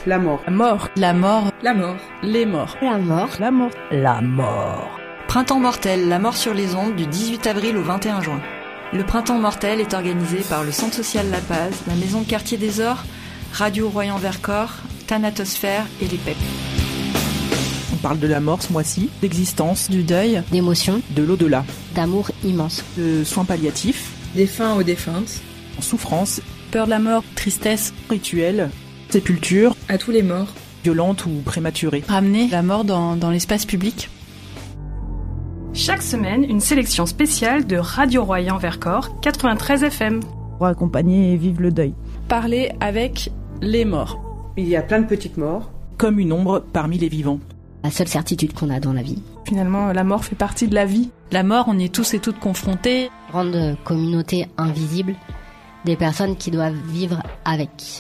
La mort. La mort. La mort. La mort. Les morts. La mort. La mort. La mort. Printemps mortel, la mort sur les ondes du 18 avril au 21 juin. Le Printemps mortel est organisé par le Centre social La Paz, la Maison de quartier des Ors, Radio Royan-Vercors, Thanatosphère et les PEP. On parle de la mort ce mois-ci, d'existence, du deuil, d'émotion, de l'au-delà, d'amour immense, de soins palliatifs, défunts aux défuntes, souffrance, peur de la mort, tristesse, rituel, sépulture, à tous les morts, violente ou prématurée. Ramener la mort dans l'espace public. Chaque semaine, une sélection spéciale de Radio Royan-Vercors 93 FM. Pour accompagner et vivre le deuil. Parler avec les morts. Il y a plein de petites morts. Comme une ombre parmi les vivants. La seule certitude qu'on a dans la vie. Finalement, la mort fait partie de la vie. La mort, on y est tous et toutes confrontés. Grande communauté invisible, des personnes qui doivent vivre avec.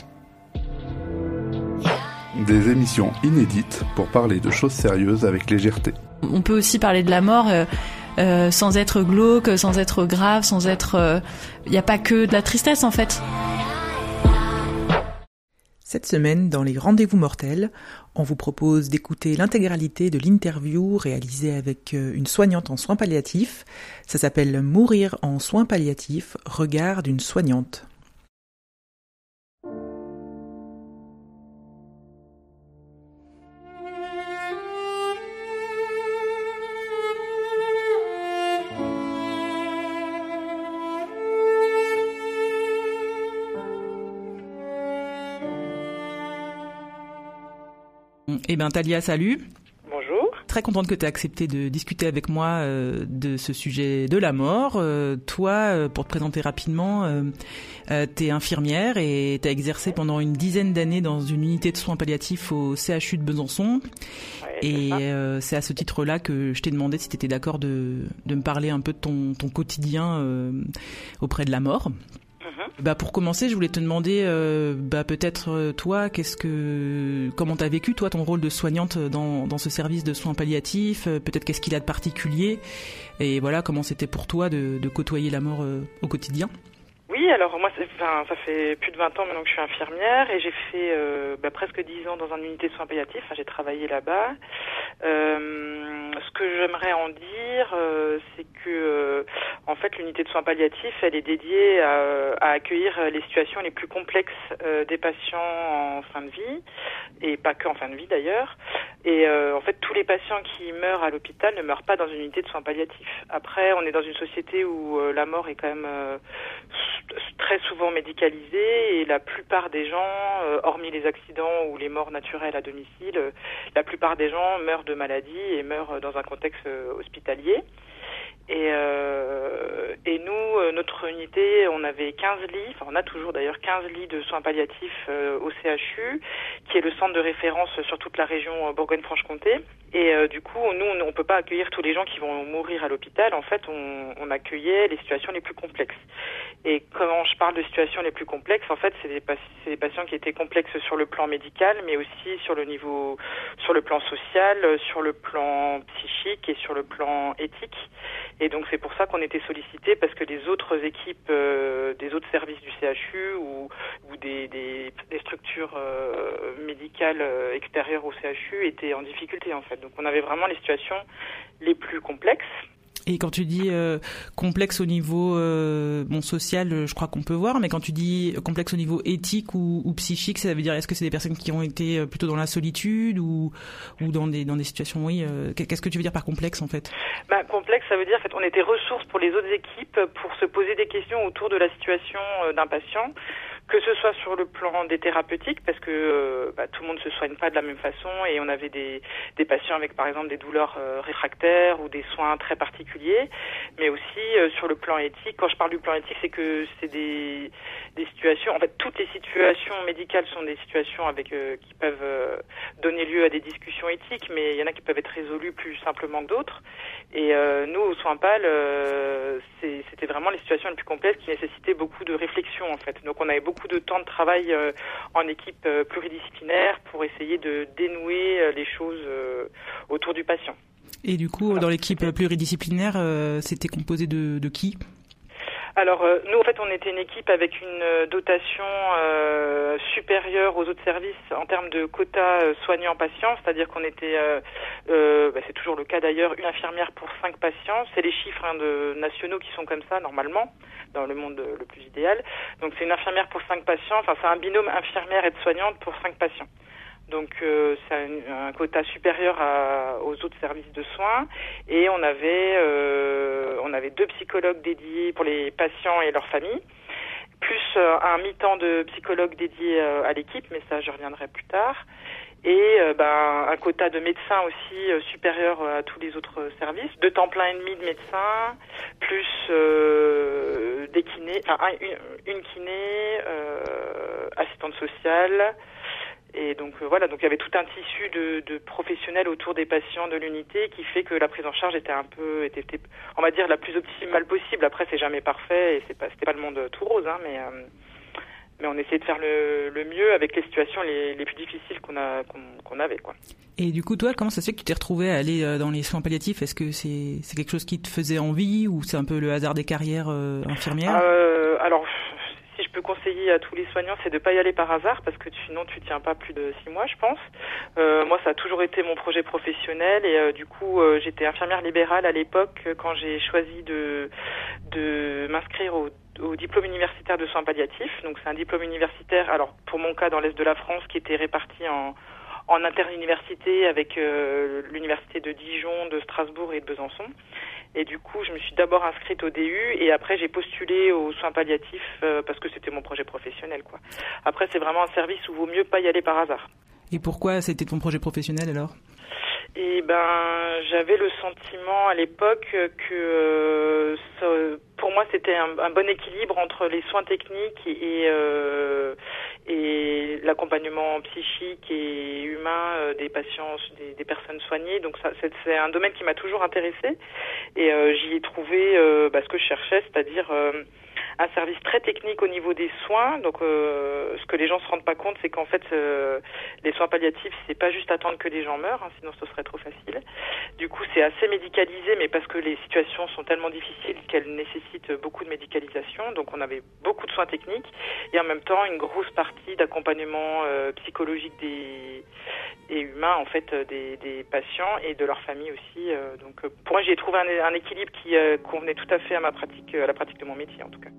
Des émissions inédites pour parler de choses sérieuses avec légèreté. On peut aussi parler de la mort sans être glauque, sans être grave, sans être... Il n'y a pas que de la tristesse en fait. Cette semaine, dans les Rendez-vous mortels, on vous propose d'écouter l'intégralité de l'interview réalisée avec une soignante en soins palliatifs. Ça s'appelle « Mourir en soins palliatifs, regard d'une soignante ». Eh bien, Thalia, salut. Bonjour. Très contente que tu aies accepté de discuter avec moi de ce sujet de la mort. Toi, pour te présenter rapidement, tu es infirmière et tu as exercé pendant une dizaine d'années dans une unité de soins palliatifs au CHU de Besançon. Ouais, et c'est à ce titre-là que je t'ai demandé si tu étais d'accord de me parler un peu de ton quotidien auprès de la mort. Pour commencer, je voulais te demander, peut-être toi, comment t'as vécu toi ton rôle de soignante dans ce service de soins palliatifs, peut-être qu'est-ce qu'il a de particulier, et voilà comment c'était pour toi de côtoyer la mort au quotidien. Oui, alors moi, ça fait plus de 20 ans maintenant que je suis infirmière et j'ai fait presque 10 ans dans une unité de soins palliatifs. J'ai travaillé là-bas. Ce que j'aimerais en dire, c'est que en fait, l'unité de soins palliatifs, elle est dédiée à accueillir les situations les plus complexes des patients en fin de vie, et pas que en fin de vie d'ailleurs. Et en fait, tous les patients qui meurent à l'hôpital ne meurent pas dans une unité de soins palliatifs. Après, on est dans une société où la mort est quand même très souvent médicalisée, et la plupart des gens, hormis les accidents ou les morts naturelles à domicile, la plupart des gens meurent de maladie et meurent dans un contexte hospitalier. Et nous, notre unité, on avait 15 lits, on a toujours d'ailleurs 15 lits de soins palliatifs au CHU, qui est le centre de référence sur toute la région Bourgogne-Franche-Comté. Et du coup, nous, on peut pas accueillir tous les gens qui vont mourir à l'hôpital. En fait, on accueillait les situations les plus complexes. Et quand je parle de situations les plus complexes, en fait, c'est des patients qui étaient complexes sur le plan médical, mais aussi sur le plan social, sur le plan psychique et sur le plan éthique. Et donc c'est pour ça qu'on était sollicité, parce que les autres équipes des autres services du CHU ou des structures médicales extérieures au CHU étaient en difficulté en fait. Donc on avait vraiment les situations les plus complexes. Et quand tu dis complexe au niveau social, je crois qu'on peut voir, mais quand tu dis complexe au niveau éthique ou psychique, ça veut dire est-ce que c'est des personnes qui ont été plutôt dans la solitude ou dans des situations, qu'est-ce que tu veux dire par complexe en fait? Complexe, ça veut dire en fait on était ressources pour les autres équipes pour se poser des questions autour de la situation d'un patient, que ce soit sur le plan des thérapeutiques, parce que tout le monde se soigne pas de la même façon, et on avait des patients avec par exemple des douleurs réfractaires ou des soins très particuliers, mais aussi sur le plan éthique. Quand je parle du plan éthique, c'est que c'est des situations, en fait toutes les situations médicales sont des situations qui peuvent donner lieu à des discussions éthiques, mais il y en a qui peuvent être résolues plus simplement que d'autres. Et nous, au soin PAL, c'était vraiment les situations les plus complexes qui nécessitaient beaucoup de réflexion en fait. Donc on avait beaucoup de temps de travail en équipe pluridisciplinaire pour essayer de dénouer les choses autour du patient. Et du coup, dans l'équipe pluridisciplinaire, c'était composé de qui ? Alors, nous, en fait, on était une équipe avec une dotation supérieure aux autres services en termes de quotas soignants-patients, c'est-à-dire qu'on était, c'est toujours le cas d'ailleurs, une infirmière pour 5 patients. C'est les chiffres nationaux qui sont comme ça, normalement, dans le monde le plus idéal. Donc, c'est une infirmière pour 5 patients, enfin, c'est un binôme infirmière-aide-soignante pour 5 patients. Donc c'est un quota supérieur aux autres services de soins et on avait 2 psychologues dédiés pour les patients et leurs familles, plus un mi-temps de psychologues dédiés à l'équipe, mais ça je reviendrai plus tard, et un quota de médecins aussi supérieur à tous les autres services, 2 temps plein et demi de médecins, plus des kinés, enfin une kiné, assistante sociale. Et donc voilà, donc il y avait tout un tissu de professionnels autour des patients de l'unité qui fait que la prise en charge était on va dire la plus optimale possible. Après c'est jamais parfait et c'était pas le monde tout rose, hein, mais on essayait de faire le mieux avec les situations les plus difficiles qu'on avait, quoi. Et du coup, toi, comment ça se fait que tu t'es retrouvé à aller dans les soins palliatifs? Est-ce que c'est quelque chose qui te faisait envie ou c'est un peu le hasard des carrières infirmières? Alors, si je peux conseiller à tous les soignants, c'est de pas y aller par hasard parce que sinon tu tiens pas plus de 6 mois, je pense. Moi, ça a toujours été mon projet professionnel et du coup, j'étais infirmière libérale à l'époque quand j'ai choisi de m'inscrire au diplôme universitaire de soins palliatifs. Donc, c'est un diplôme universitaire. Alors, pour mon cas, dans l'est de la France, qui était réparti en interuniversité avec l'université de Dijon, de Strasbourg et de Besançon. Et du coup, je me suis d'abord inscrite au DU et après j'ai postulé aux soins palliatifs parce que c'était mon projet professionnel, quoi. Après, c'est vraiment un service où vaut mieux pas y aller par hasard. Et pourquoi c'était ton projet professionnel alors? Eh ben, j'avais le sentiment à l'époque que pour moi c'était un bon équilibre entre les soins techniques et l'accompagnement psychique et humain des patients, des personnes soignées. Donc ça, c'est un domaine qui m'a toujours intéressée et j'y ai trouvé ce que je cherchais, c'est-à-dire un service très technique au niveau des soins. Donc ce que les gens se rendent pas compte, c'est qu'en fait les soins palliatifs, c'est pas juste attendre que les gens meurent, hein, sinon ce serait trop facile. Du coup, c'est assez médicalisé, mais parce que les situations sont tellement difficiles qu'elles nécessitent beaucoup de médicalisation. Donc on avait beaucoup de soins techniques et en même temps une grosse partie d'accompagnement psychologique et humain en fait des patients et de leur famille aussi. Donc pour moi, j'ai trouvé un équilibre qui convenait tout à fait à la pratique de mon métier en tout cas.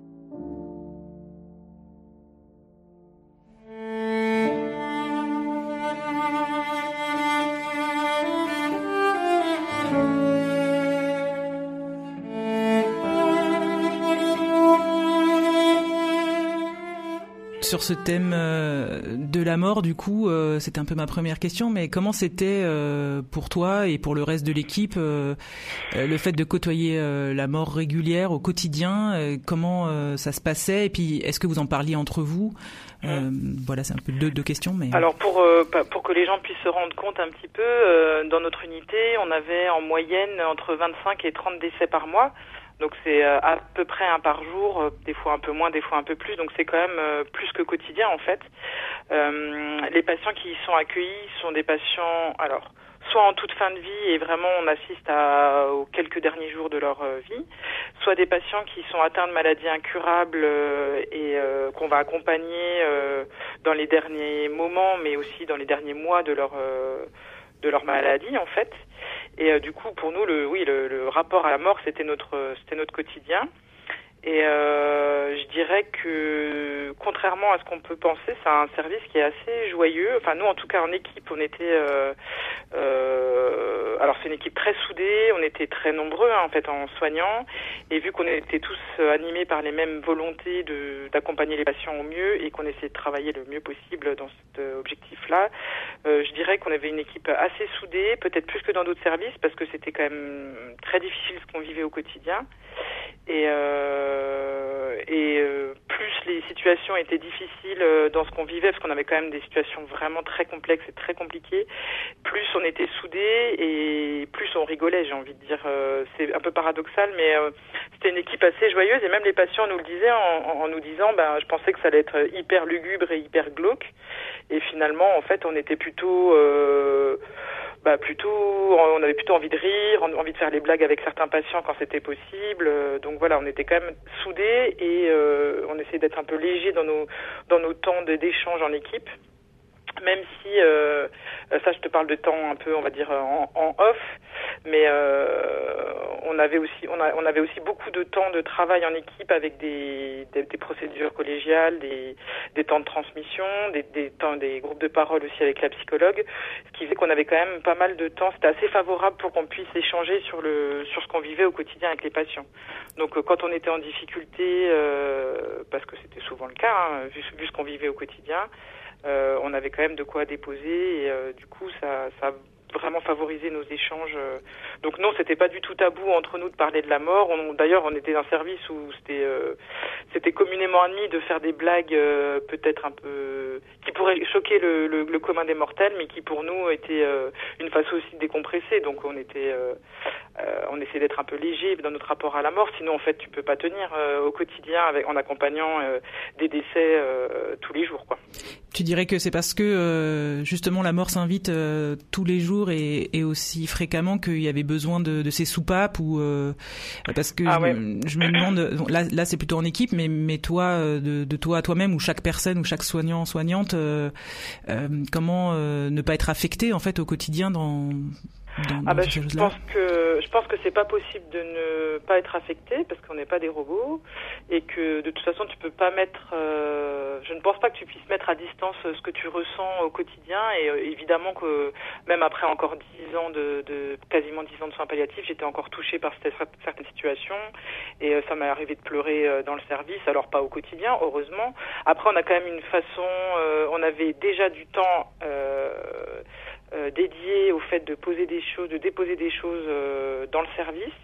Sur ce thème de la mort, du coup, c'était un peu ma première question, mais comment c'était pour toi et pour le reste de l'équipe le fait de côtoyer la mort régulière au quotidien, comment ça se passait et puis est-ce que vous en parliez entre vous? Voilà, c'est un peu deux questions. Mais... Alors pour que les gens puissent se rendre compte un petit peu, dans notre unité, on avait en moyenne entre 25 et 30 décès par mois. Donc c'est à peu près un par jour, des fois un peu moins, des fois un peu plus. Donc c'est quand même plus que quotidien en fait. Les patients qui y sont accueillis sont des patients, alors soit en toute fin de vie et vraiment on assiste aux quelques derniers jours de leur vie, soit des patients qui sont atteints de maladies incurables et qu'on va accompagner dans les derniers moments, mais aussi dans les derniers mois de leur maladie en fait. Et du coup, pour nous, le rapport à la mort, c'était notre quotidien. Et je dirais que, contrairement à ce qu'on peut penser, c'est un service qui est assez joyeux. Enfin, nous, en tout cas, en équipe, on était... alors, c'est une équipe très soudée. On était très nombreux, hein, en fait, en soignants. Et vu qu'on était tous animés par les mêmes volontés d'accompagner les patients au mieux et qu'on essayait de travailler le mieux possible dans cet objectif-là, je dirais qu'on avait une équipe assez soudée, peut-être plus que dans d'autres services, parce que c'était quand même très difficile ce qu'on vivait au quotidien. Et plus les situations étaient difficiles dans ce qu'on vivait, parce qu'on avait quand même des situations vraiment très complexes et très compliquées, plus on était soudés et plus on rigolait, j'ai envie de dire. C'est un peu paradoxal, mais c'était une équipe assez joyeuse et même les patients nous le disaient en nous disant je pensais que ça allait être hyper lugubre et hyper glauque. Et finalement, en fait, on était plutôt plutôt, on avait plutôt envie de rire, envie de faire les blagues avec certains patients quand c'était possible. Donc voilà, on était quand même soudés et on essayait d'être un peu léger dans nos temps d'échange en équipe. Même si, ça je te parle de temps un peu, on va dire, en off, mais on avait aussi beaucoup de temps de travail en équipe avec des procédures collégiales, des temps de transmission, des groupes de parole aussi avec la psychologue, ce qui faisait qu'on avait quand même pas mal de temps. C'était assez favorable pour qu'on puisse échanger sur ce qu'on vivait au quotidien avec les patients. Donc quand on était en difficulté, parce que c'était souvent le cas, hein, vu ce qu'on vivait au quotidien, on avait quand même de quoi déposer et du coup ça a vraiment favorisé nos échanges. Donc non, c'était pas du tout tabou entre nous de parler de la mort. D'ailleurs, on était dans un service où c'était communément admis de faire des blagues peut-être un peu qui pourraient choquer le commun des mortels, mais qui pour nous étaient une façon aussi de décompresser. Donc on essayait d'être un peu léger dans notre rapport à la mort. Sinon, en fait, tu peux pas tenir au quotidien en accompagnant des décès tous les jours, quoi. Tu dirais que c'est parce que justement la mort s'invite tous les jours et aussi fréquemment qu'il y avait besoin de ces soupapes ou parce que je me demande, là c'est plutôt en équipe, mais toi de toi à toi-même ou chaque personne ou chaque soignante comment ne pas être affecté en fait au quotidien dans je pense que c'est pas possible de ne pas être affecté parce qu'on n'est pas des robots et que de toute façon tu peux pas mettre je ne pense pas que tu puisses mettre à distance ce que tu ressens au quotidien et évidemment que même après encore 10 ans quasiment 10 ans de soins palliatifs, j'étais encore touchée par certaines situations et ça m'est arrivé de pleurer dans le service, alors pas au quotidien heureusement. Après on a quand même une façon on avait déjà du temps dédié au fait de poser des choses, de déposer des choses dans le service.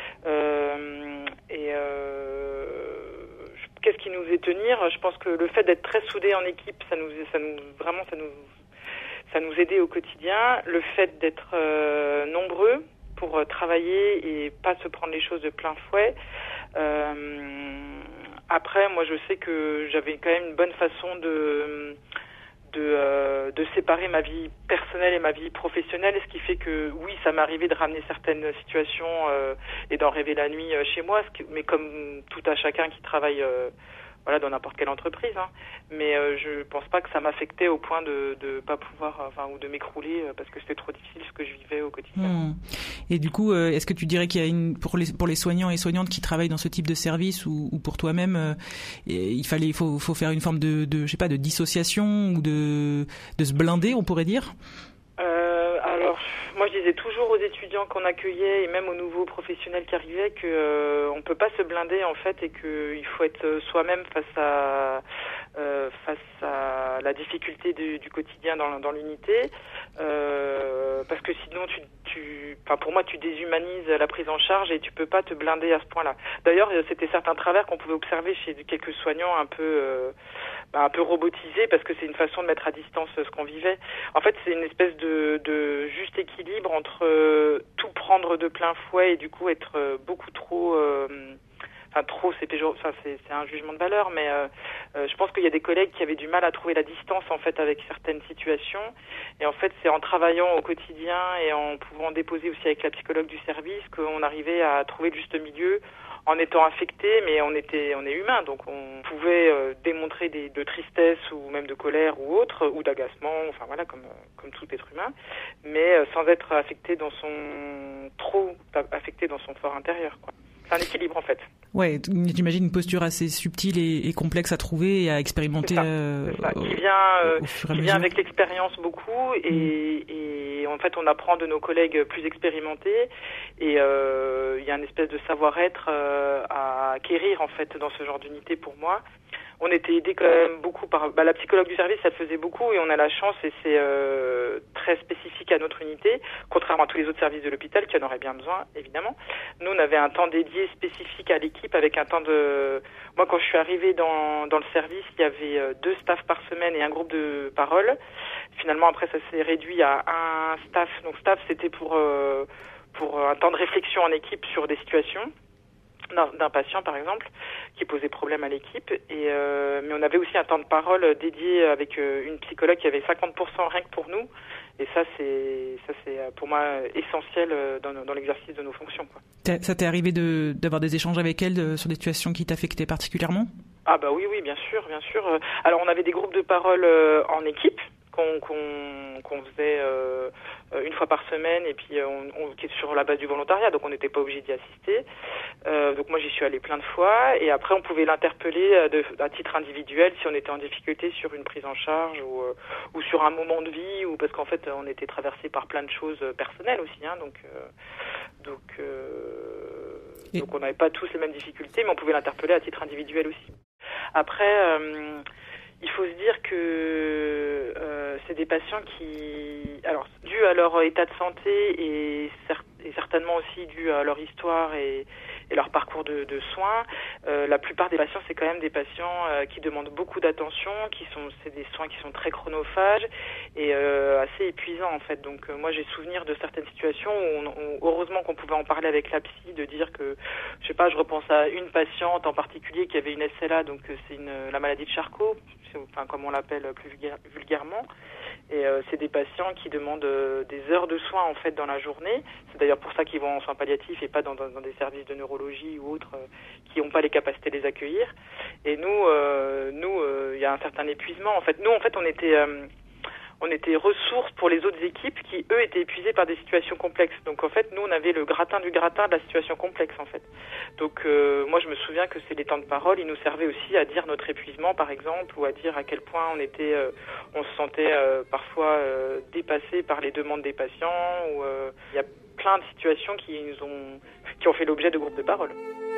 Qu'est-ce qui nous faisait tenir ? Je pense que le fait d'être très soudés en équipe, ça nous aidait au quotidien. Le fait d'être nombreux pour travailler et pas se prendre les choses de plein fouet. Après, moi, je sais que j'avais quand même une bonne façon de séparer ma vie personnelle et ma vie professionnelle, ce qui fait que oui, ça m'est arrivé de ramener certaines situations et d'en rêver la nuit chez moi, mais comme tout à chacun qui travaille dans n'importe quelle entreprise, hein. Mais je pense pas que ça m'affectait au point de pas pouvoir ou de m'écrouler parce que c'était trop difficile ce que je vivais au quotidien. Et du coup, est-ce que tu dirais qu'il y a pour les soignants et soignantes qui travaillent dans ce type de service ou pour toi-même, il faut faire une forme de je sais pas, de dissociation ou de se blinder, on pourrait dire? Alors, moi, je disais toujours aux étudiants qu'on accueillait et même aux nouveaux professionnels qui arrivaient que on peut pas se blinder en fait et qu'il faut être soi-même face à la difficulté du quotidien dans l'unité, parce que sinon pour moi, tu déshumanises la prise en charge et tu peux pas te blinder à ce point-là. D'ailleurs, c'était certains travers qu'on pouvait observer chez quelques soignants un peu robotisés parce que c'est une façon de mettre à distance ce qu'on vivait. En fait, c'est une espèce de juste équilibre entre tout prendre de plein fouet et du coup être beaucoup trop c'est un jugement de valeur, mais je pense qu'il y a des collègues qui avaient du mal à trouver la distance en fait avec certaines situations. Et en fait, c'est en travaillant au quotidien et en pouvant déposer aussi avec la psychologue du service qu'on arrivait à trouver le juste milieu en étant affecté, mais on est humain, donc on pouvait démontrer de tristesse ou même de colère ou autre, ou d'agacement, comme tout être humain, mais sans être trop affecté dans son fort intérieur, quoi. C'est un équilibre en fait. Ouais, j'imagine une posture assez subtile et complexe à trouver et à expérimenter. C'est ça. Qui vient avec l'expérience beaucoup et en fait on apprend de nos collègues plus expérimentés et il y a une espèce de savoir-être à acquérir en fait dans ce genre d'unité pour moi. On était aidés quand même beaucoup par la psychologue du service, ça le faisait beaucoup et on a la chance et c'est très spécifique à notre unité, contrairement à tous les autres services de l'hôpital qui en auraient bien besoin évidemment. Nous on avait un temps dédié spécifique à l'équipe avec un temps de... Moi quand je suis arrivée dans le service, il y avait 2 staffs par semaine et un groupe de parole. Finalement après ça s'est réduit à un staff. Donc staff c'était pour un temps de réflexion en équipe sur des situations. d'un patient par exemple qui posait problème à l'équipe mais on avait aussi un temps de parole dédié avec une psychologue qui avait 50% rien que pour nous et ça c'est pour moi essentiel dans l'exercice de nos fonctions quoi. Ça t'est arrivé d'avoir des échanges avec elle sur des situations qui t'affectaient particulièrement? Ah bah oui bien sûr. Alors on avait des groupes de parole en équipe qu'on faisait une fois par semaine et puis on était sur la base du volontariat, donc on n'était pas obligé d'y assister. Donc moi j'y suis allée plein de fois et après on pouvait l'interpeller à titre individuel si on était en difficulté sur une prise en charge ou sur un moment de vie ou parce qu'en fait on était traversé par plein de choses personnelles aussi, hein, donc on n'avait pas tous les mêmes difficultés, mais on pouvait l'interpeller à titre individuel aussi. Après, il faut se dire que c'est des patients qui, alors, dû à leur état de santé et certainement aussi dû à leur histoire et leur parcours de soins, la plupart des patients, c'est quand même des patients qui demandent beaucoup d'attention, c'est des soins qui sont très chronophages et assez épuisants en fait. Donc moi j'ai souvenir de certaines situations où heureusement qu'on pouvait en parler avec la psy, de dire que, je sais pas, je repense à une patiente en particulier qui avait une SLA, donc c'est la maladie de Charcot, enfin comme on l'appelle plus vulgairement. Et c'est des patients qui demandent des heures de soins en fait dans la journée. C'est d'ailleurs pour ça qu'ils vont en soins palliatifs et pas dans des services de neurologie ou autres qui n'ont pas les capacités de les accueillir. Et nous, il y a un certain épuisement. En fait, nous, on était ressources pour les autres équipes qui, eux, étaient épuisés par des situations complexes. Donc, en fait, nous, on avait le gratin du gratin de la situation complexe, en fait. Donc, moi, je me souviens que c'est les temps de parole, ils nous servaient aussi à dire notre épuisement, par exemple, ou à dire à quel point on se sentait parfois dépassé par les demandes des patients. Ou il y a plein de situations qui ont fait l'objet de groupes de parole.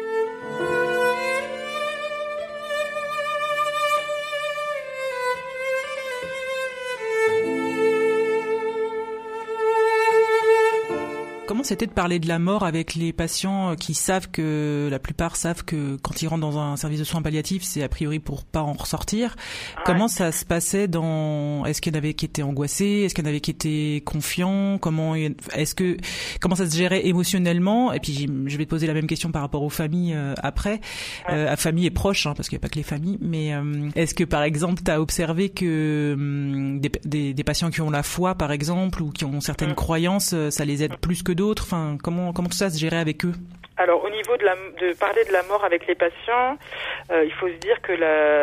Comment c'était de parler de la mort avec les patients qui la plupart savent que quand ils rentrent dans un service de soins palliatifs, c'est a priori pour pas en ressortir. Ouais. Comment ça se passait est-ce qu'il y en avait qui étaient angoissés? Est-ce qu'il y en avait qui étaient confiants? Comment ça se gérait émotionnellement? Et puis, je vais te poser la même question par rapport aux familles après. À familles et proches, hein, parce qu'il n'y a pas que les familles. Mais, est-ce que, par exemple, tu as observé que des patients qui ont la foi, par exemple, ou qui ont certaines croyances, ça les aide plus que d'autres? Enfin, comment tout ça se gérait avec eux? Alors, au niveau de parler de la mort avec les patients, il faut se dire que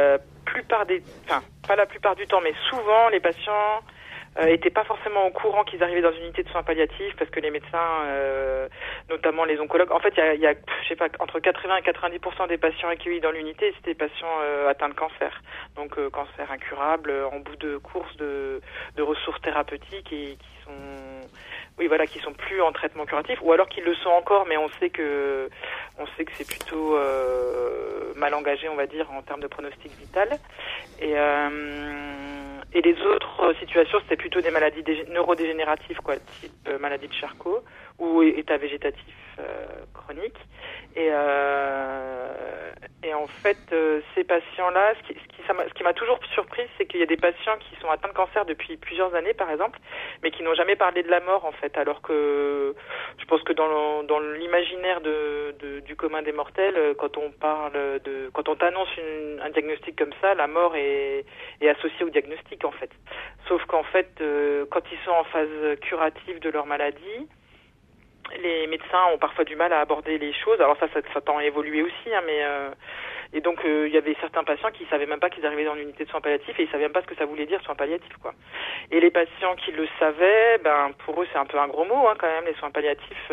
pas la plupart du temps, mais souvent, les patients étaient pas forcément au courant qu'ils arrivaient dans une unité de soins palliatifs parce que les médecins, notamment les oncologues, en fait, il y a, je sais pas, entre 80 et 90% des patients accueillis dans l'unité, c'était des patients atteints de cancer. Donc, cancer incurable, en bout de course de ressources thérapeutiques et qui sont plus en traitement curatif, ou alors qu'ils le sont encore, mais on sait que c'est plutôt mal engagé, on va dire, en termes de pronostic vital. Et les autres situations, c'était plutôt des maladies neurodégénératives, quoi, type maladie de Charcot ou état végétatif chronique. Et en fait, ces patients-là, ce qui m'a toujours surprise, c'est qu'il y a des patients qui sont atteints de cancer depuis plusieurs années, par exemple, mais qui n'ont jamais parlé de la mort, en fait, alors que je pense que dans l'imaginaire du commun des mortels, quand on t'annonce un diagnostic comme ça, la mort est associée au diagnostic, en fait. Sauf qu'en fait, quand ils sont en phase curative de leur maladie, les médecins ont parfois du mal à aborder les choses. Alors ça tend à évoluer aussi, hein, mais et donc il y avait certains patients qui savaient même pas qu'ils arrivaient dans l'unité de soins palliatifs et ils savaient même pas ce que ça voulait dire soins palliatifs, quoi. Et les patients qui le savaient, pour eux c'est un peu un gros mot, hein, quand même, les soins palliatifs.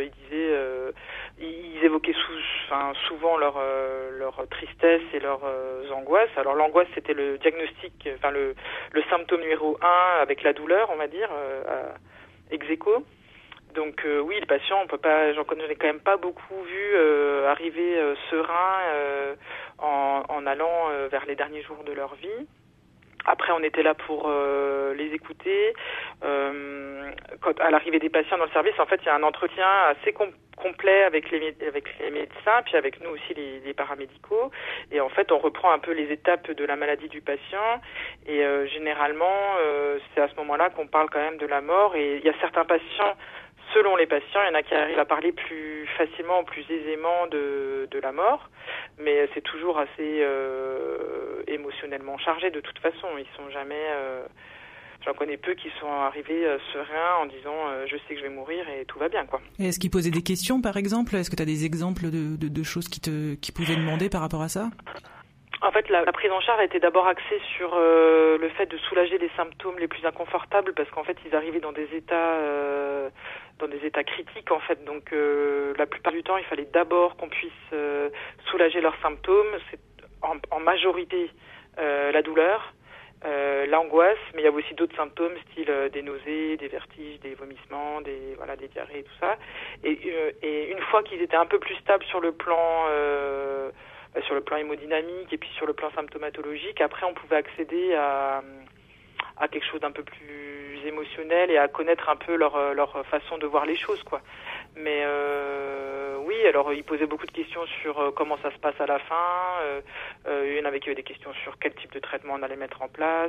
Ils évoquaient souvent leur tristesse et leurs angoisses. Alors l'angoisse, c'était le diagnostic, le symptôme numéro 1 avec la douleur, on va dire, ex aequo. Donc oui, les patients, j'en connais quand même pas beaucoup vu arriver sereins en allant vers les derniers jours de leur vie. Après, on était là pour les écouter. À l'arrivée des patients dans le service, en fait, il y a un entretien assez complet avec les médecins, puis avec nous aussi les paramédicaux. Et en fait, on reprend un peu les étapes de la maladie du patient. Et généralement, c'est à ce moment-là qu'on parle quand même de la mort. Et il y a certains patients, selon les patients, il y en a qui arrivent à parler plus facilement ou plus aisément de la mort, mais c'est toujours assez émotionnellement chargé de toute façon. Ils sont jamais... J'en connais peu qui sont arrivés sereins en disant je sais que je vais mourir et tout va bien, quoi. Et est-ce qu'ils posaient des questions, par exemple ? Est-ce que tu as des exemples de choses qui pouvaient demander par rapport à ça ? En fait, la prise en charge était d'abord axée sur le fait de soulager les symptômes les plus inconfortables, parce qu'en fait, ils arrivaient dans des états critiques, en fait. Donc, la plupart du temps, il fallait d'abord qu'on puisse soulager leurs symptômes. C'est en majorité la douleur. L'angoisse, mais il y avait aussi d'autres symptômes, style des nausées, des vertiges, des vomissements, des diarrhées, tout ça. Et une fois qu'ils étaient un peu plus stables sur le plan hémodynamique et puis sur le plan symptomatologique, après on pouvait accéder à quelque chose d'un peu plus émotionnel et à connaître un peu leur façon de voir les choses, quoi. Mais oui, alors ils posaient beaucoup de questions sur comment ça se passe à la fin. Il y en avait qui avaient des questions sur quel type de traitement on allait mettre en place.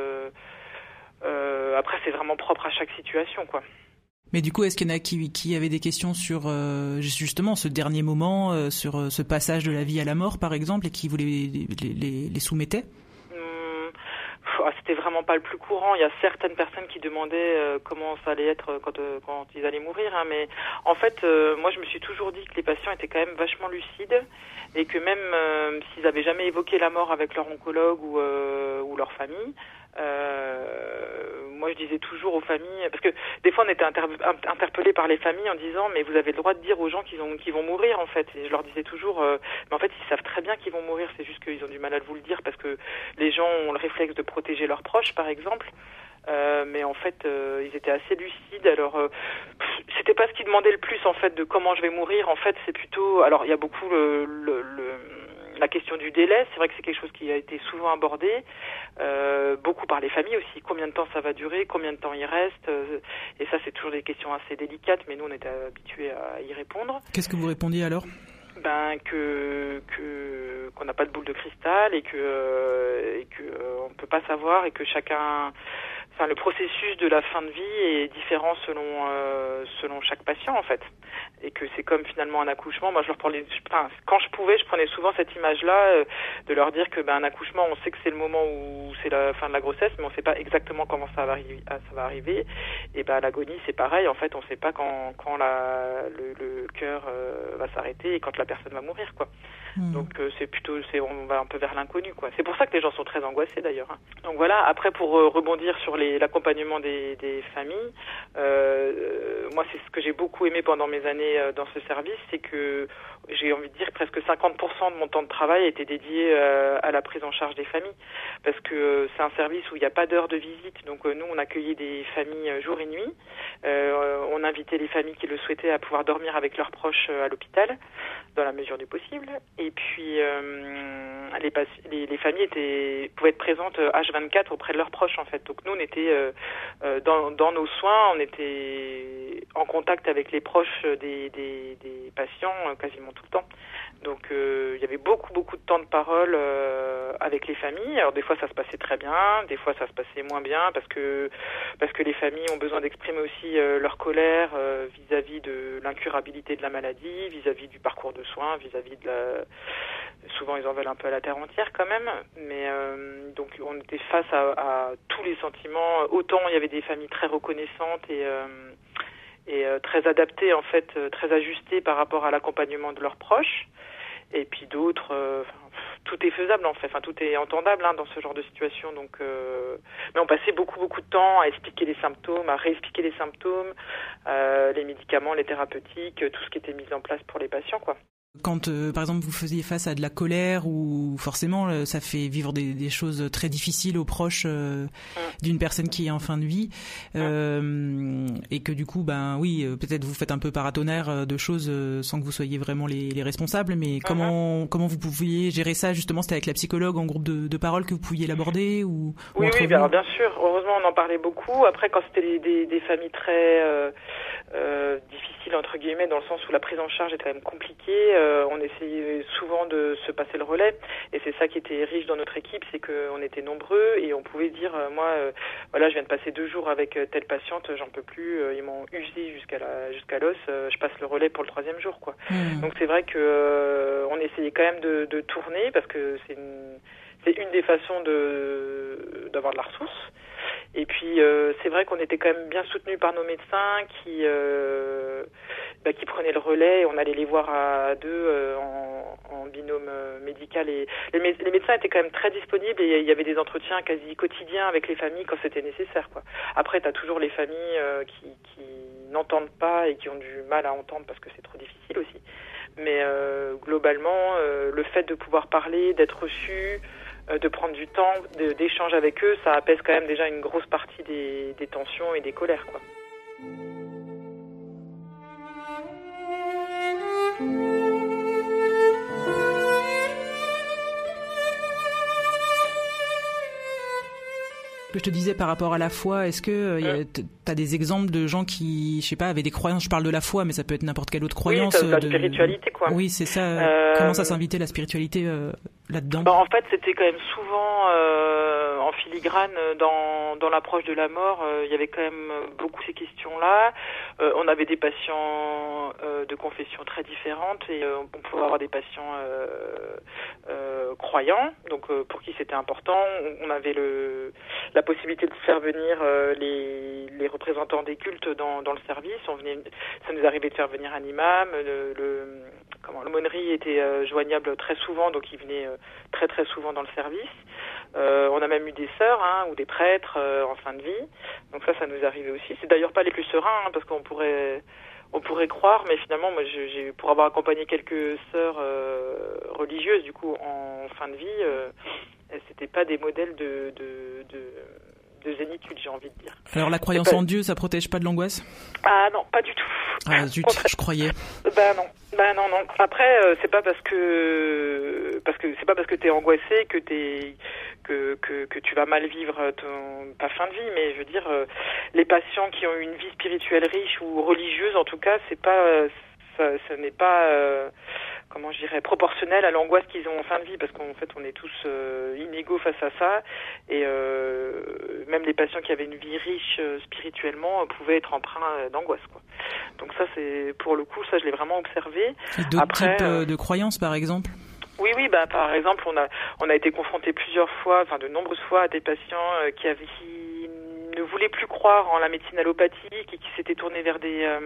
Après, c'est vraiment propre à chaque situation, quoi. Mais du coup, est-ce qu'il y en a qui avaient des questions sur justement ce dernier moment, sur ce passage de la vie à la mort, par exemple, et qui vous les soumettaient ? C'était vraiment pas le plus courant. Il y a certaines personnes qui demandaient comment ça allait être quand ils allaient mourir, hein. Mais en fait, moi, je me suis toujours dit que les patients étaient quand même vachement lucides et que même s'ils avaient jamais évoqué la mort avec leur oncologue ou leur famille, moi, je disais toujours aux familles, parce que des fois, on était interpellés par les familles en disant, mais vous avez le droit de dire aux gens qu'ils vont mourir, en fait. Et je leur disais toujours, mais en fait, ils savent très bien qu'ils vont mourir, c'est juste qu'ils ont du mal à vous le dire, parce que les gens ont le réflexe de protéger leurs proches, par exemple. Mais en fait, ils étaient assez lucides. Alors, c'était pas ce qu'ils demandaient le plus, en fait, de comment je vais mourir. En fait, c'est plutôt... Alors, il y a beaucoup la question du délai, c'est vrai que c'est quelque chose qui a été souvent abordé, beaucoup par les familles aussi. Combien de temps ça va durer, combien de temps il reste, et ça c'est toujours des questions assez délicates, mais nous on était habitués à y répondre. Qu'est-ce que vous répondiez alors ? Qu'on n'a pas de boule de cristal et que on peut pas savoir et que chacun... Enfin, le processus de la fin de vie est différent selon chaque patient, en fait. Et que c'est comme finalement un accouchement. Moi, quand je pouvais, je prenais souvent cette image-là de leur dire que un accouchement, on sait que c'est le moment où c'est la fin de la grossesse, mais on sait pas exactement comment ça va arriver. Et l'agonie, c'est pareil. En fait, on sait pas quand le cœur va s'arrêter et quand la personne va mourir, quoi. Donc on va un peu vers l'inconnu, quoi. C'est pour ça que les gens sont très angoissés, d'ailleurs, hein. Donc voilà. Après, pour rebondir sur l'accompagnement des familles, moi c'est ce que j'ai beaucoup aimé pendant mes années dans ce service, c'est que j'ai envie de dire presque 50% de mon temps de travail était dédié à la prise en charge des familles, parce que c'est un service où il n'y a pas d'heure de visite. Donc nous on accueillait des familles jour et nuit, on invitait les familles qui le souhaitaient à pouvoir dormir avec leurs proches à l'hôpital dans la mesure du possible, et puis les familles pouvaient être présentes H24 auprès de leurs proches, en fait. Donc nous on était dans nos soins, on était en contact avec les proches des patients quasiment tout le temps. Donc il y avait beaucoup de temps de parole avec les familles. Alors des fois ça se passait très bien, des fois ça se passait moins bien parce que les familles ont besoin d'exprimer aussi leur colère vis-à-vis de l'incurabilité de la maladie, vis-à-vis du parcours de soins, vis-à-vis souvent ils en veulent un peu à la terre entière quand même, mais donc on était face à tous les sentiments. Autant il y avait des familles très reconnaissantes et très adaptées, en fait, très ajustées par rapport à l'accompagnement de leurs proches, et puis d'autres, tout est faisable, en fait, enfin tout est entendable, hein, dans ce genre de situation. Donc mais on passait beaucoup de temps à expliquer les symptômes, à réexpliquer les symptômes, les médicaments, les thérapeutiques, tout ce qui était mis en place pour les patients, quoi. Quand, par exemple, vous faisiez face à de la colère, ou forcément, ça fait vivre des choses très difficiles aux proches d'une personne qui est en fin de vie, et que du coup, oui, peut-être vous faites un peu paratonnerre de choses sans que vous soyez vraiment les responsables, mais comment vous pouviez gérer ça, justement? C'était avec la psychologue en groupe de parole que vous pouviez l'aborder, ou Oui, alors bien sûr, heureusement on en parlait beaucoup. Après, quand c'était des familles très difficiles, entre guillemets, dans le sens où la prise en charge est quand même compliquée, on essayait souvent de se passer le relais, et c'est ça qui était riche dans notre équipe, c'est qu'on était nombreux et on pouvait dire moi voilà, je viens de passer 2 jours avec telle patiente, j'en peux plus, ils m'ont usé jusqu'à l'os, je passe le relais pour le 3e jour, quoi. Donc c'est vrai que on essayait quand même de tourner, parce que c'est une des façons d'avoir de la ressource. Et puis c'est vrai qu'on était quand même bien soutenus par nos médecins qui prenaient le relais, et on allait les voir à 2 en binôme médical, et les médecins étaient quand même très disponibles, et il y avait des entretiens quasi quotidiens avec les familles quand c'était nécessaire, quoi. Après, t'as toujours les familles qui n'entendent pas et qui ont du mal à entendre parce que c'est trop difficile aussi. Mais globalement, le fait de pouvoir parler, d'être reçu, de prendre du temps, d'échange avec eux, ça apaise quand même déjà une grosse partie des tensions et des colères, quoi. Je te disais par rapport à la foi, est-ce que t'as des exemples de gens qui, je sais pas, avaient des croyances? Je parle de la foi, mais ça peut être n'importe quelle autre croyance. Oui, la spiritualité, quoi. Oui, c'est ça. Comment ça s'invitait, la spiritualité, là-dedans? En fait, c'était quand même souvent en filigrane dans l'approche de la mort. Il y avait quand même beaucoup ces questions-là. On avait des patients de confessions très différentes, et on pouvait avoir des patients croyants, donc pour qui c'était important. On avait la possibilité de faire venir les représentants des cultes dans le service. Ça nous arrivait de faire venir un imam. L'aumônerie était joignable très souvent, donc il venait très très souvent dans le service. On a même eu des sœurs ou des prêtres en fin de vie. Donc ça nous arrivait aussi. C'est d'ailleurs pas les plus sereins, parce qu'on pourrait croire, mais finalement, moi, pour avoir accompagné quelques sœurs religieuses, du coup, en fin de vie, c'était pas des modèles de zénitude, j'ai envie de dire. Alors la croyance en Dieu, ça protège pas de l'angoisse? Ah non, pas du tout. Ah zut, je croyais. Non. Après, c'est pas parce que t'es angoissé que tu vas mal vivre ta fin de vie, mais je veux dire, les patients qui ont une vie spirituelle riche ou religieuse, en tout cas, ce n'est pas proportionnel à l'angoisse qu'ils ont en fin de vie, parce qu'en fait on est tous inégaux face à ça, et même les patients qui avaient une vie riche spirituellement pouvaient être empreints d'angoisse, quoi. Donc ça, c'est, pour le coup, ça je l'ai vraiment observé. Et d'autres types de croyances, par exemple? Oui, par exemple, on a été confrontés de nombreuses fois à des patients qui ne voulaient plus croire en la médecine allopathique et qui s'étaient tournés vers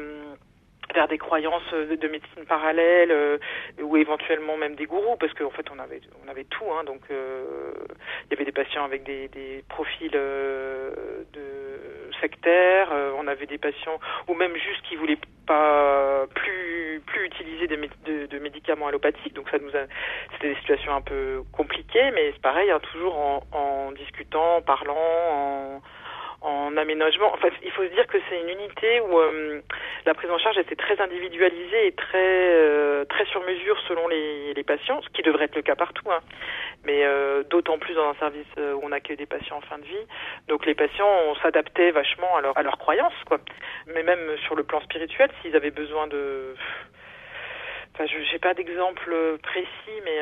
des croyances de médecine parallèle, ou éventuellement même des gourous, parce qu'en fait on avait tout, donc il y avait des patients avec des profils de sectaires, on avait des patients ou même juste qui voulaient pas plus utiliser de médicaments allopathiques, donc c'était des situations un peu compliquées, mais c'est pareil, toujours en discutant, en parlant, en aménagement. En fait, il faut se dire que c'est une unité où la prise en charge était très individualisée et très sur mesure selon les patients, ce qui devrait être le cas partout, mais d'autant plus dans un service où on accueille des patients en fin de vie. Donc les patients, on s'adaptait vachement à leurs croyances, quoi. Mais même sur le plan spirituel, s'ils avaient besoin de... j'ai pas d'exemple précis, mais...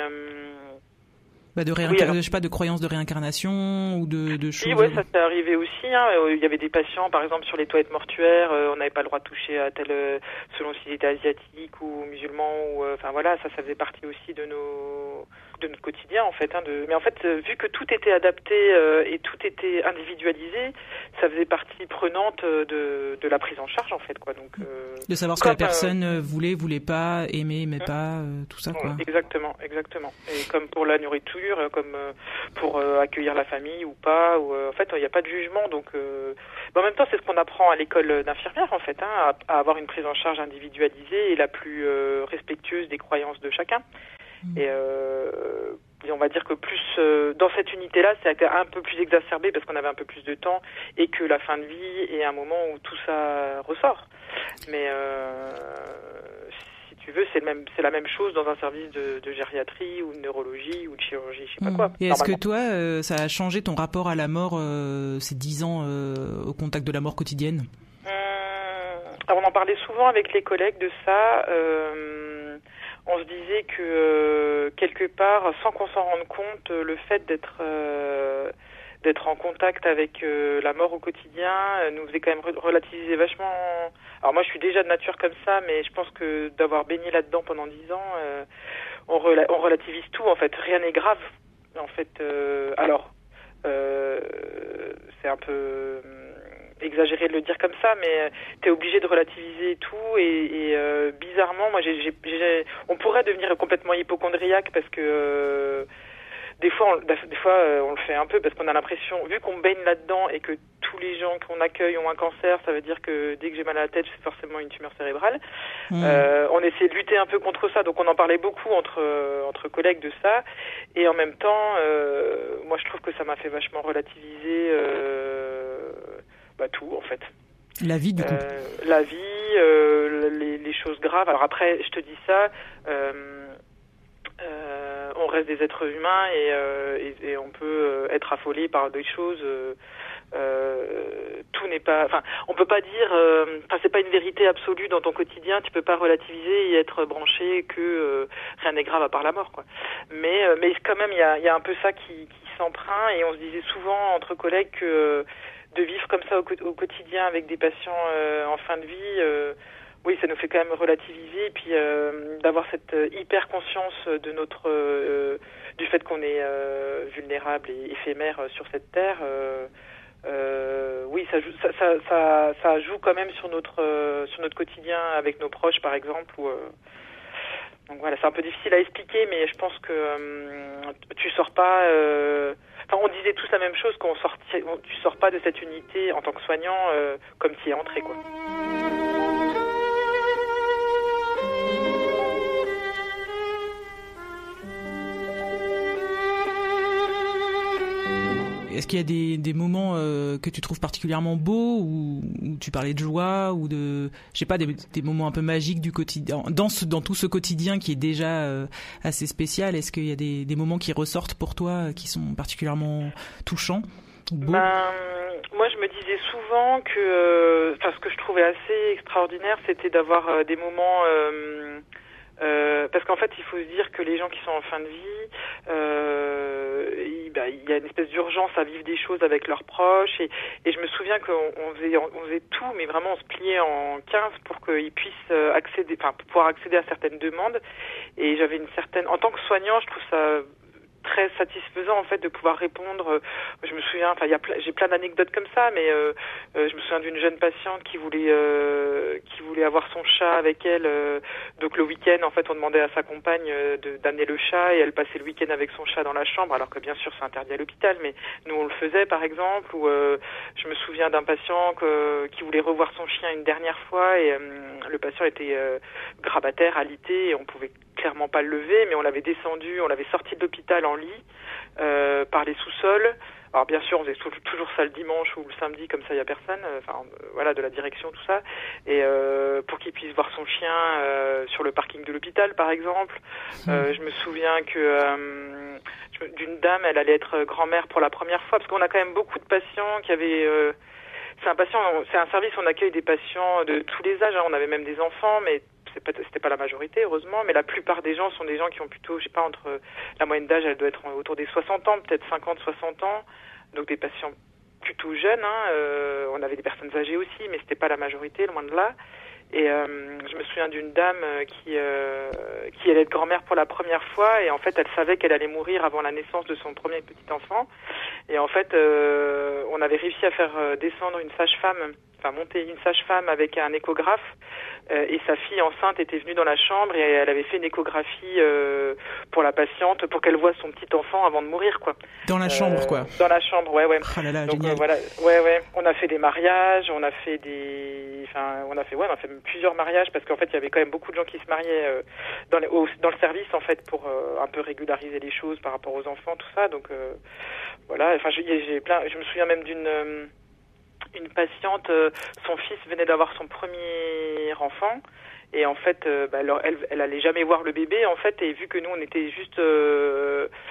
je sais pas, de croyances de réincarnation ou de choses. Oui, ça s'est arrivé aussi. Il y avait des patients, par exemple, sur les toilettes mortuaires, on n'avait pas le droit de toucher à selon s'ils étaient asiatiques ou musulmans, ça faisait partie aussi de notre quotidien, en fait. Mais en fait, vu que tout était adapté et tout était individualisé, ça faisait partie prenante de la prise en charge, en fait, quoi. Donc de savoir ce que la personne voulait pas, aimait pas, tout ça, quoi. Exactement. Et comme pour la nourriture, comme pour accueillir la famille ou pas, en fait il n'y a pas de jugement, donc en même temps c'est ce qu'on apprend à l'école d'infirmière, en fait, à avoir une prise en charge individualisée et la plus respectueuse des croyances de chacun. Et on va dire que plus dans cette unité-là, c'est un peu plus exacerbé parce qu'on avait un peu plus de temps et que la fin de vie est un moment où tout ça ressort. Mais si tu veux, c'est la même chose dans un service de gériatrie ou de neurologie ou de chirurgie, je sais pas quoi. Et est-ce que toi, ça a changé ton rapport à la mort ces 10 ans au contact de la mort quotidienne? On en parlait souvent avec les collègues de ça. on se disait que quelque part, sans qu'on s'en rende compte, le fait d'être en contact avec la mort au quotidien nous faisait quand même relativiser vachement. Alors moi je suis déjà de nature comme ça, mais je pense que d'avoir baigné là-dedans pendant 10 ans, on relativise tout en fait, rien n'est grave en fait. C'est un peu exagéré de le dire comme ça, mais t'es obligé de relativiser tout et bizarrement moi on pourrait devenir complètement hypocondriaque parce que des fois on le fait un peu parce qu'on a l'impression, vu qu'on baigne là-dedans et que tous les gens qu'on accueille ont un cancer, ça veut dire que dès que j'ai mal à la tête, c'est forcément une tumeur cérébrale. On essaie de lutter un peu contre ça, donc on en parlait beaucoup entre collègues de ça, et en même temps, moi je trouve que ça m'a fait vachement relativiser tout en fait. La vie du coup. La vie, les choses graves. Alors après, je te dis ça. On reste des êtres humains et on peut être affolé par des choses. Tout n'est pas. Enfin, on peut pas dire. C'est pas une vérité absolue dans ton quotidien. Tu peux pas relativiser et être branché que rien n'est grave à part la mort, quoi. Mais quand même, il y a un peu ça qui s'empreint et on se disait souvent entre collègues que de vivre comme ça au quotidien avec des patients en fin de vie. Oui, ça nous fait quand même relativiser et puis d'avoir cette hyper conscience de du fait qu'on est vulnérable et éphémère sur cette terre. Oui, ça joue quand même sur notre quotidien avec nos proches, par exemple. Donc voilà, c'est un peu difficile à expliquer, mais je pense que tu sors pas. On disait tous la même chose, tu sors pas de cette unité en tant que soignant comme tu y es entré, quoi. Est-ce qu'il y a des moments que tu trouves particulièrement beaux où tu parlais de joie ou de, je sais pas, des moments un peu magiques du quotidien, dans tout ce quotidien qui est déjà assez spécial? Est-ce qu'il y a des moments qui ressortent pour toi qui sont particulièrement touchants ou beaux? Moi, je me disais souvent que, ce que je trouvais assez extraordinaire, c'était d'avoir des moments. Parce qu'en fait, il faut se dire que les gens qui sont en fin de vie, il y a une espèce d'urgence à vivre des choses avec leurs proches et je me souviens qu'on faisait tout, mais vraiment on se pliait en 15 pour qu'ils puissent pouvoir accéder à certaines demandes. Et j'avais en tant que soignant, je trouve ça très satisfaisant en fait de pouvoir répondre. Je me souviens, j'ai plein d'anecdotes comme ça, mais je me souviens d'une jeune patiente qui voulait avoir son chat avec elle. Donc le week-end, en fait, on demandait à sa compagne d'amener le chat et elle passait le week-end avec son chat dans la chambre, alors que bien sûr c'est interdit à l'hôpital, mais nous on le faisait par exemple. Ou je me souviens d'un patient qui voulait revoir son chien une dernière fois et le patient était grabataire, alité, et on pouvait clairement pas le lever, mais on l'avait sorti de l'hôpital en lit par les sous-sols. Alors bien sûr, on faisait toujours ça le dimanche ou le samedi, comme ça il y a personne, de la direction, tout ça, et pour qu'il puisse voir son chien sur le parking de l'hôpital, par exemple. Je me souviens que d'une dame, elle allait être grand-mère pour la première fois, parce qu'on a quand même beaucoup de patients qui avaient... c'est un service où on accueille des patients de tous les âges, hein. On avait même des enfants, mais c'était pas la majorité, heureusement, mais la plupart des gens sont des gens qui ont plutôt, je sais pas, la moyenne d'âge, elle doit être autour des 60 ans, peut-être 50, 60 ans, donc des patients plutôt jeunes, hein. On avait des personnes âgées aussi, mais c'était pas la majorité, loin de là. Et je me souviens d'une dame qui allait être grand-mère pour la première fois, et en fait elle savait qu'elle allait mourir avant la naissance de son premier petit enfant, et en fait on avait réussi à faire descendre une sage-femme, monter une sage-femme avec un échographe, et sa fille enceinte était venue dans la chambre et elle avait fait une échographie pour la patiente pour qu'elle voie son petit enfant avant de mourir, quoi. Dans la chambre, quoi. Dans la chambre, ouais. Oh là là, donc génial. Voilà, ouais. On a fait des mariages, on a fait plusieurs mariages, parce qu'en fait il y avait quand même beaucoup de gens qui se mariaient dans le service, en fait, pour un peu régulariser les choses par rapport aux enfants, tout ça. Donc voilà. Je me souviens même une patiente, son fils venait d'avoir son premier enfant, et en fait elle allait jamais voir le bébé, en fait, et vu que nous on était juste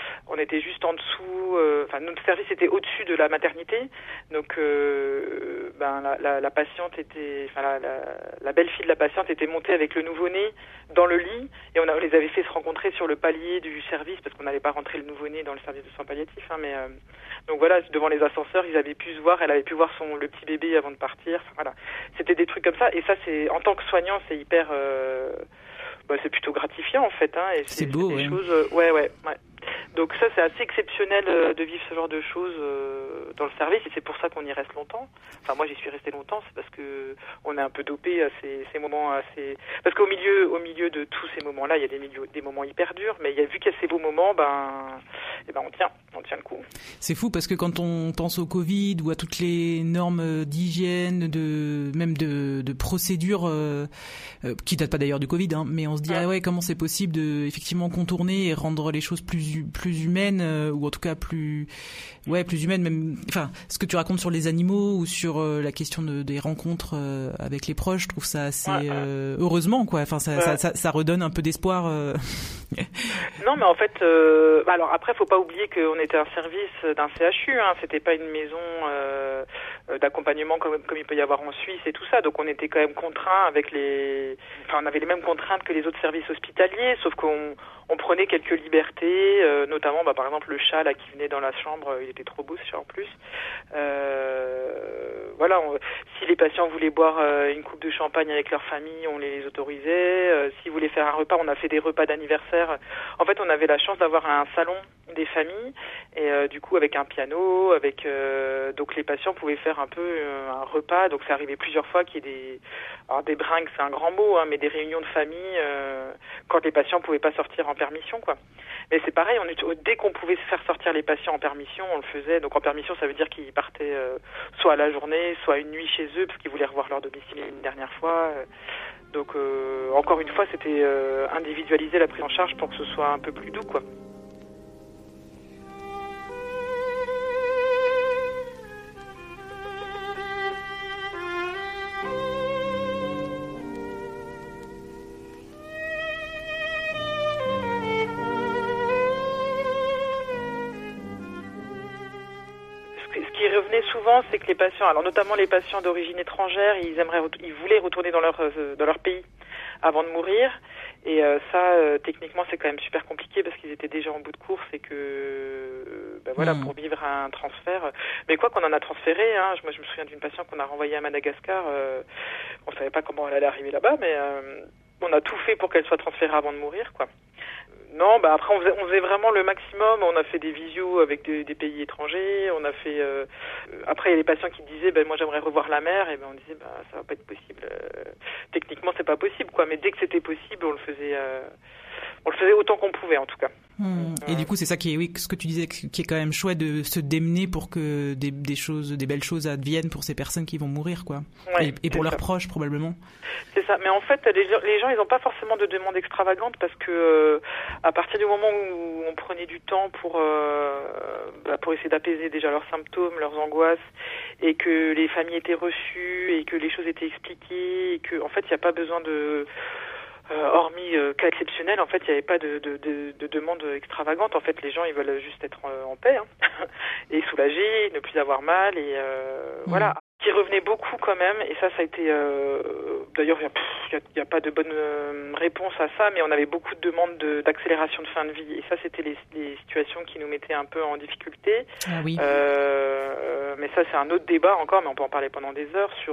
en dessous, notre service était au-dessus de la maternité, donc la patiente était, la belle-fille de la patiente était montée avec le nouveau-né dans le lit et on les avait fait se rencontrer sur le palier du service parce qu'on n'allait pas rentrer le nouveau-né dans le service de soins palliatifs. Mais donc voilà, devant les ascenseurs, ils avaient pu se voir, elle avait pu voir le petit bébé avant de partir. Voilà, c'était des trucs comme ça et ça, c'est en tant que soignant, c'est hyper, c'est plutôt gratifiant en fait. Et c'est beau, des choses, ouais. Donc ça, c'est assez exceptionnel de vivre ce genre de choses dans le service et c'est pour ça qu'on y reste longtemps. Enfin, moi, j'y suis resté longtemps, c'est parce que on est un peu dopé à ces moments assez... Parce qu'au milieu de tous ces moments-là, il y a des moments hyper durs, mais vu qu'il y a ces beaux moments, on tient le coup. C'est fou parce que quand on pense au Covid ou à toutes les normes d'hygiène, même de procédures qui datent pas d'ailleurs du Covid, mais on se dit comment c'est possible de effectivement contourner et rendre les choses plus humaines ou en tout cas plus humaines, même ce que tu racontes sur les animaux ou sur la question des rencontres avec les proches, je trouve ça assez heureusement quoi. Ça redonne un peu d'espoir. Non, mais en fait, alors après, faut pas oublier qu'on était un service d'un CHU, c'était pas une maison d'accompagnement comme il peut y avoir en Suisse et tout ça. Donc on était quand même contraints on avait les mêmes contraintes que les autres services hospitaliers, sauf qu'on prenait quelques libertés, notamment par exemple le chat là qui venait dans la chambre, il était trop beau ce chat en plus. Si les patients voulaient boire une coupe de champagne avec leur famille, on les autorisait. S'ils voulaient faire un repas, on a fait des repas d'anniversaire. En fait, on avait la chance d'avoir un salon des familles et du coup avec un piano, donc les patients pouvaient faire un peu un repas. Donc c'est arrivé plusieurs fois qu'il y ait des bringues, c'est un grand mot, mais des réunions de famille quand les patients pouvaient pas sortir en permission, quoi. Mais c'est pareil, dès qu'on pouvait faire sortir les patients en permission, on le faisait. Donc en permission, ça veut dire qu'ils partaient soit à la journée, soit une nuit chez eux, parce qu'ils voulaient revoir leur domicile une dernière fois. Donc encore une fois, c'était individualiser la prise en charge pour que ce soit un peu plus doux, quoi. Souvent, c'est que les patients, alors notamment les patients d'origine étrangère, ils voulaient retourner dans leur pays avant de mourir. Et techniquement, c'est quand même super compliqué parce qu'ils étaient déjà en bout de course et que, pour vivre un transfert. Mais quoi qu'on en a transféré, moi je me souviens d'une patiente qu'on a renvoyée à Madagascar. On savait pas comment elle allait arriver là-bas, mais on a tout fait pour qu'elle soit transférée avant de mourir, quoi. Non, après on faisait vraiment le maximum. On a fait des visios avec des pays étrangers. On a fait. Après, il y a les patients qui disaient, moi j'aimerais revoir la mère. Et on disait, ça va pas être possible. Techniquement, c'est pas possible, quoi. Mais dès que c'était possible, on le faisait autant qu'on pouvait, en tout cas. Et du coup, c'est ça ce que tu disais, qui est quand même chouette de se démener pour que des belles choses adviennent pour ces personnes qui vont mourir, quoi. Ouais, et pour leurs proches, probablement. C'est ça. Mais en fait, les gens, ils n'ont pas forcément de demande extravagante parce que à partir du moment où on prenait du temps pour essayer d'apaiser déjà leurs symptômes, leurs angoisses, et que les familles étaient reçues et que les choses étaient expliquées, et que en fait, il n'y a pas besoin de hormis cas exceptionnels, en fait, il n'y avait pas de demande extravagante. En fait, les gens, ils veulent juste être en paix et soulagés, ne plus avoir mal et voilà. Qui revenait beaucoup quand même, et ça a été... D'ailleurs, il n'y a pas de bonne réponse à ça, mais on avait beaucoup de demandes d'accélération de fin de vie. Et ça, c'était les situations qui nous mettaient un peu en difficulté. Ah oui. Mais ça, c'est un autre débat encore, mais on peut en parler pendant des heures sur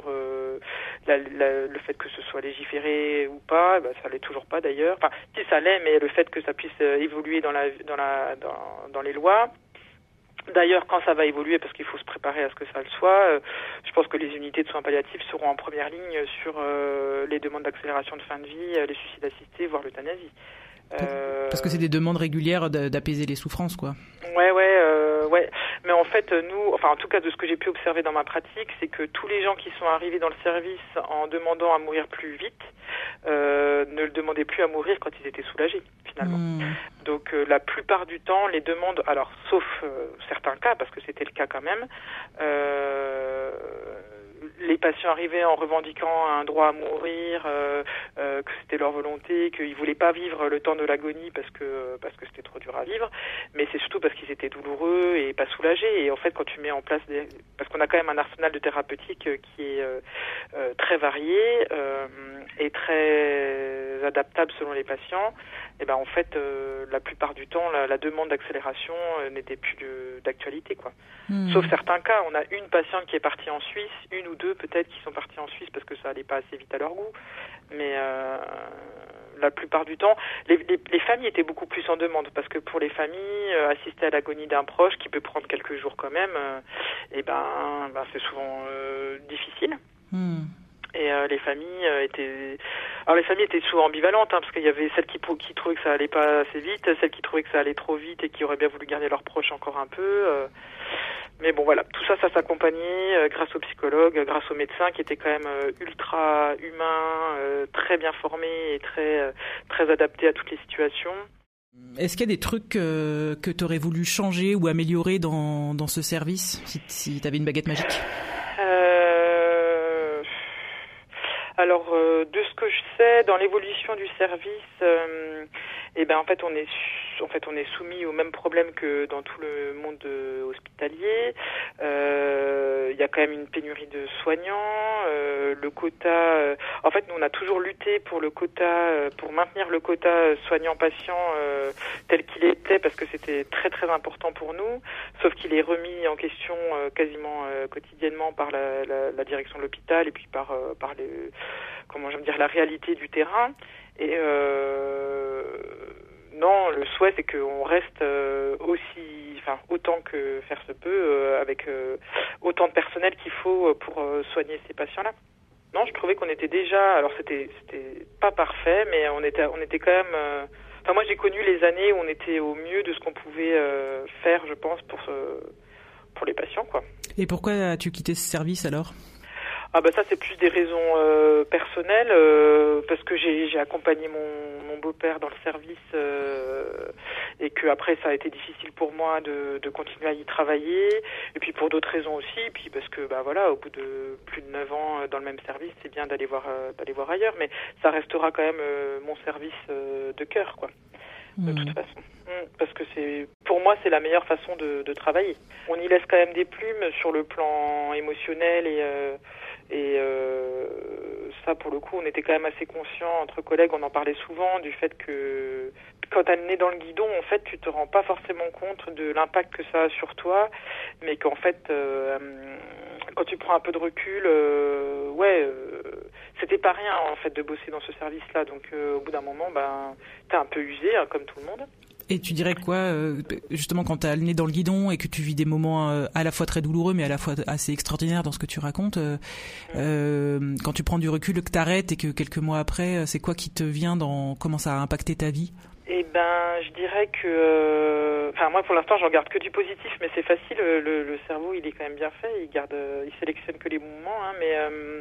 le fait que ce soit légiféré ou pas. Ça l'est toujours pas d'ailleurs. Enfin, si ça l'est, mais le fait que ça puisse évoluer dans les lois. D'ailleurs, quand ça va évoluer, parce qu'il faut se préparer à ce que ça le soit, je pense que les unités de soins palliatifs seront en première ligne sur les demandes d'accélération de fin de vie, les suicides assistés, voire l'euthanasie. Parce que c'est des demandes régulières d'apaiser les souffrances, quoi. Ouais. Mais en fait, en tout cas, de ce que j'ai pu observer dans ma pratique, c'est que tous les gens qui sont arrivés dans le service en demandant à mourir plus vite ne le demandaient plus à mourir quand ils étaient soulagés, finalement. Donc, la plupart du temps, les demandes, alors, sauf certains cas, parce que c'était le cas quand même, les patients arrivaient en revendiquant un droit à mourir, que c'était leur volonté, qu'ils voulaient pas vivre le temps de l'agonie parce que c'était trop dur à vivre, mais c'est surtout parce qu'ils étaient douloureux et pas soulagés. Et en fait, quand tu mets en place parce qu'on a quand même un arsenal de thérapeutique qui est très varié et très adaptable selon les patients, et ben en fait, la plupart du temps, la demande d'accélération n'était plus d'actualité, quoi. Sauf certains cas. On a une patiente qui est partie en Suisse, une ou deux peut-être qui sont parties en Suisse parce que ça allait pas assez vite à leur goût. Mais la plupart du temps, les familles étaient beaucoup plus en demande parce que pour les familles, assister à l'agonie d'un proche qui peut prendre quelques jours quand même, et ben c'est souvent difficile. Et les familles étaient souvent ambivalentes, parce qu'il y avait celles qui trouvaient que ça allait pas assez vite, celles qui trouvaient que ça allait trop vite et qui auraient bien voulu garder leurs proches encore un peu. Mais bon, voilà, tout ça s'accompagnait grâce aux psychologues, grâce aux médecins qui étaient quand même ultra humains, très bien formés et très adaptés à toutes les situations. Est-ce qu'il y a des trucs que tu aurais voulu changer ou améliorer dans ce service, si tu avais une baguette magique? Alors, de ce que je sais, dans l'évolution du service, en fait, on est soumis au même problème que dans tout le monde hospitalier. Il y a quand même une pénurie de soignants. Le quota, en fait, nous on a toujours lutté pour le quota, pour maintenir le quota soignant-patient tel qu'il était, parce que c'était très très important pour nous. Sauf qu'il est remis en question quasiment quotidiennement par la direction de l'hôpital et puis par la réalité du terrain. Et non, le souhait c'est qu'on reste autant que faire se peut, avec autant de personnel qu'il faut pour soigner ces patients-là. Non, je trouvais qu'on était déjà, alors c'était pas parfait, mais on était quand même. Moi j'ai connu les années où on était au mieux de ce qu'on pouvait faire, je pense, pour les patients, quoi. Et pourquoi as-tu quitté ce service alors? Ça c'est plus des raisons personnelles, parce que j'ai accompagné mon beau-père dans le service et que après ça a été difficile pour moi de continuer à y travailler, et puis pour d'autres raisons aussi, puis parce que au bout de plus de 9 ans dans le même service, c'est bien d'aller voir ailleurs, mais ça restera quand même mon service de cœur, quoi. De toute façon. Parce que pour moi, c'est la meilleure façon de travailler. On y laisse quand même des plumes sur le plan émotionnel et ça, pour le coup, on était quand même assez conscients entre collègues, on en parlait souvent, du fait que quand t'as le nez dans le guidon, en fait, tu te rends pas forcément compte de l'impact que ça a sur toi, mais qu'en fait, quand tu prends un peu de recul, c'était pas rien, en fait, de bosser dans ce service-là. Donc, au bout d'un moment, t'es un peu usé, comme tout le monde. Et tu dirais quoi, justement, quand t'as le nez dans le guidon et que tu vis des moments à la fois très douloureux, mais à la fois assez extraordinaires dans ce que tu racontes, quand tu prends du recul, que t'arrêtes et que quelques mois après, c'est quoi qui te vient comment ça a impacté ta vie? Je dirais que, moi pour l'instant j'en garde que du positif, mais c'est facile, le cerveau il est quand même bien fait, il sélectionne que les bons moments, mais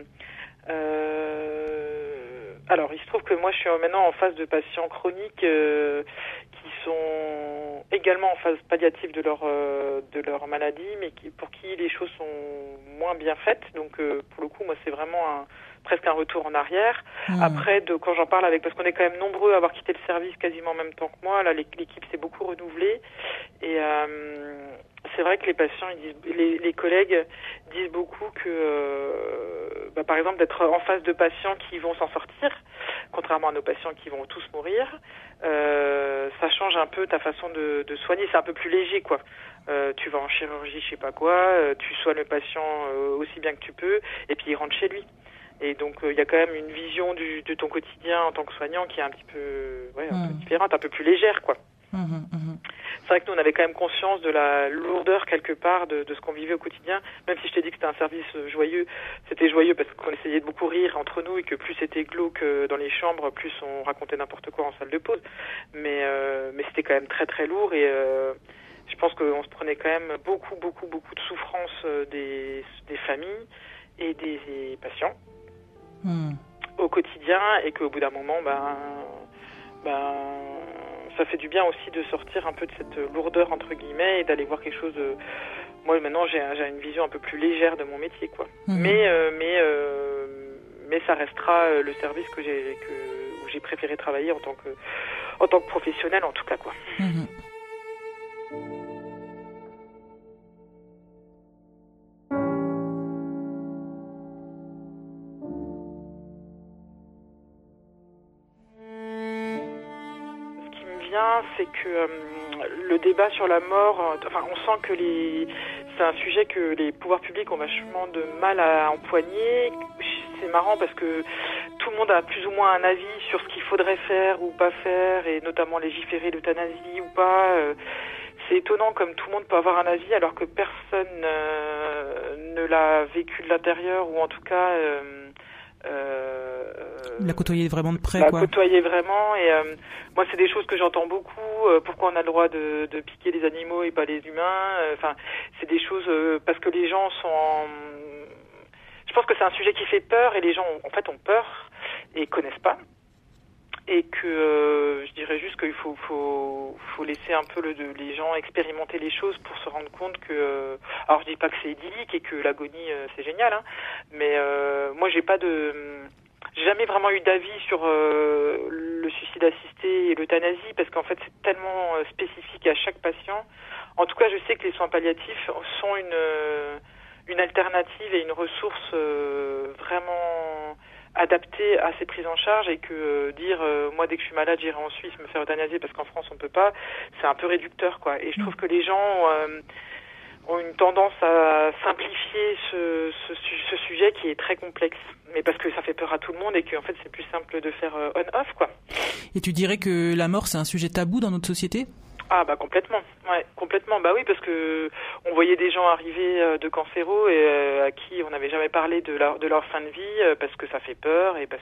alors il se trouve que moi je suis maintenant en phase de patients chroniques qui sont également en phase palliative de leur maladie, mais pour qui les choses sont moins bien faites, donc pour le coup moi c'est vraiment presque un retour en arrière. Après, quand j'en parle parce qu'on est quand même nombreux à avoir quitté le service quasiment en même temps que moi, là l'équipe s'est beaucoup renouvelée, et c'est vrai que les patients, les collègues disent beaucoup que, par exemple, d'être en face de patients qui vont s'en sortir, contrairement à nos patients qui vont tous mourir, ça change un peu ta façon de soigner, c'est un peu plus léger, quoi. Tu vas en chirurgie, je sais pas quoi, tu soignes le patient aussi bien que tu peux, et puis il rentre chez lui. Et donc il y a quand même une vision de ton quotidien en tant que soignant qui est un petit peu, un peu différente, un peu plus légère, quoi. C'est vrai que nous on avait quand même conscience de la lourdeur quelque part de ce qu'on vivait au quotidien, même si je t'ai dit que c'était un service joyeux. C'était joyeux parce qu'on essayait de beaucoup rire entre nous et que plus c'était glauque dans les chambres, plus on racontait n'importe quoi en salle de pause. Mais c'était quand même très très lourd, et je pense qu'on se prenait quand même beaucoup de souffrance des familles et des patients au quotidien, et qu'au bout d'un moment, ça fait du bien aussi de sortir un peu de cette lourdeur entre guillemets et d'aller voir quelque chose moi maintenant j'ai une vision un peu plus légère de mon métier, quoi. Mais ça restera le service où j'ai préféré travailler en tant que professionnel, en tout cas, quoi. C'est que le débat sur la mort, on sent que c'est un sujet que les pouvoirs publics ont vachement de mal à empoigner. C'est marrant parce que tout le monde a plus ou moins un avis sur ce qu'il faudrait faire ou pas faire, et notamment légiférer l'euthanasie ou pas. C'est étonnant comme tout le monde peut avoir un avis alors que personne ne l'a vécu de l'intérieur, ou en tout cas... la côtoyer vraiment de près, quoi. Côtoyer vraiment, et moi c'est des choses que j'entends beaucoup. Pourquoi on a le droit de piquer les animaux et pas les humains, c'est des choses parce que les gens sont je pense que c'est un sujet qui fait peur, et les gens en fait ont peur et connaissent pas, et que je dirais juste qu'il faut laisser un peu les gens expérimenter les choses pour se rendre compte que, alors je dis pas que c'est idyllique et que l'agonie c'est génial, hein, mais moi j'ai jamais vraiment eu d'avis sur le suicide assisté et l'euthanasie, parce qu'en fait c'est tellement spécifique à chaque patient. En tout cas, je sais que les soins palliatifs sont une alternative et une ressource vraiment adaptée à ces prises en charge, et que dire moi dès que je suis malade j'irai en Suisse me faire euthanasier parce qu'en France on peut pas, c'est un peu réducteur, quoi. Et je trouve que les gens ont une tendance à simplifier ce sujet qui est très complexe, mais parce que ça fait peur à tout le monde et qu'en fait c'est plus simple de faire on-off, quoi. Et tu dirais que la mort c'est un sujet tabou dans notre société ? Ah bah complètement, ouais, complètement. Bah oui, parce que on voyait des gens arriver de cancéro et à qui on n'avait jamais parlé de leur fin de vie parce que ça fait peur et parce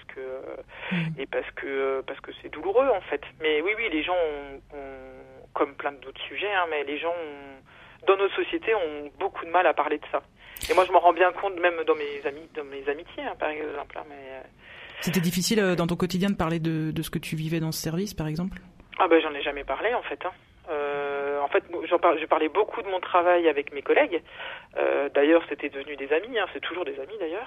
que c'est douloureux, en fait. Mais oui, les gens ont comme plein d'autres sujets, hein, mais les gens dans notre société ont beaucoup de mal à parler de ça. Et moi je m'en rends bien compte même dans mes amitiés, hein, par exemple. Hein, mais c'était difficile dans ton quotidien de parler de ce que tu vivais dans ce service, par exemple ? Ah ben j'en ai jamais parlé, en fait. Hein. En fait, je parlais beaucoup de mon travail avec mes collègues. D'ailleurs, c'était devenu des amis, hein, c'est toujours des amis d'ailleurs.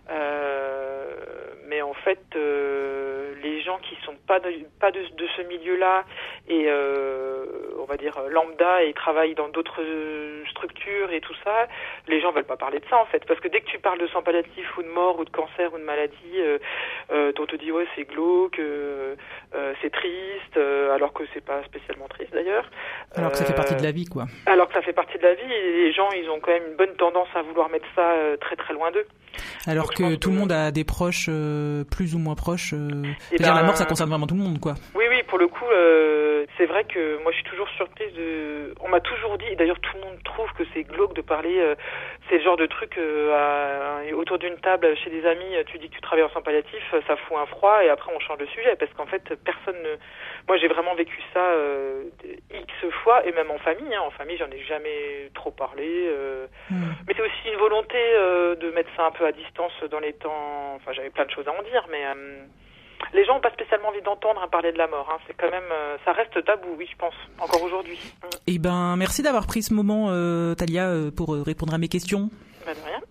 Mais en fait, les gens qui sont pas de ce milieu-là et on va dire lambda et travaillent dans d'autres structures et tout ça, les gens veulent pas parler de ça, en fait, parce que dès que tu parles de soins palliatifs ou de mort ou de cancer ou de maladie, on te dit ouais c'est glauque, c'est triste, alors que c'est pas spécialement triste d'ailleurs. Alors que ça fait partie de la vie, quoi. Alors que ça fait partie de la vie, et les gens ils ont quand même une bonne tendance à vouloir mettre ça très très loin d'eux. Alors donc, que tout le monde a des proches plus ou moins proches. C'est-à-dire la mort ça concerne vraiment tout le monde, quoi. Oui, pour le coup, c'est vrai que moi je suis toujours surprise on m'a toujours dit, et d'ailleurs tout le monde trouve que c'est glauque de parler, c'est le genre de truc autour d'une table chez des amis, tu dis que tu travailles en soins palliatifs, ça fout un froid et après on change de sujet, parce qu'en fait moi j'ai vraiment vécu ça X fois, et même en famille, hein. En famille j'en ai jamais trop parlé, mais c'est aussi une volonté de mettre ça un peu à distance dans les temps, enfin j'avais plein de choses à en dire, mais les gens n'ont pas spécialement envie d'entendre parler de la mort, hein. C'est quand même, ça reste tabou, oui, je pense, encore aujourd'hui. Eh ben, merci d'avoir pris ce moment, Thalia, pour répondre à mes questions. Bah, de rien.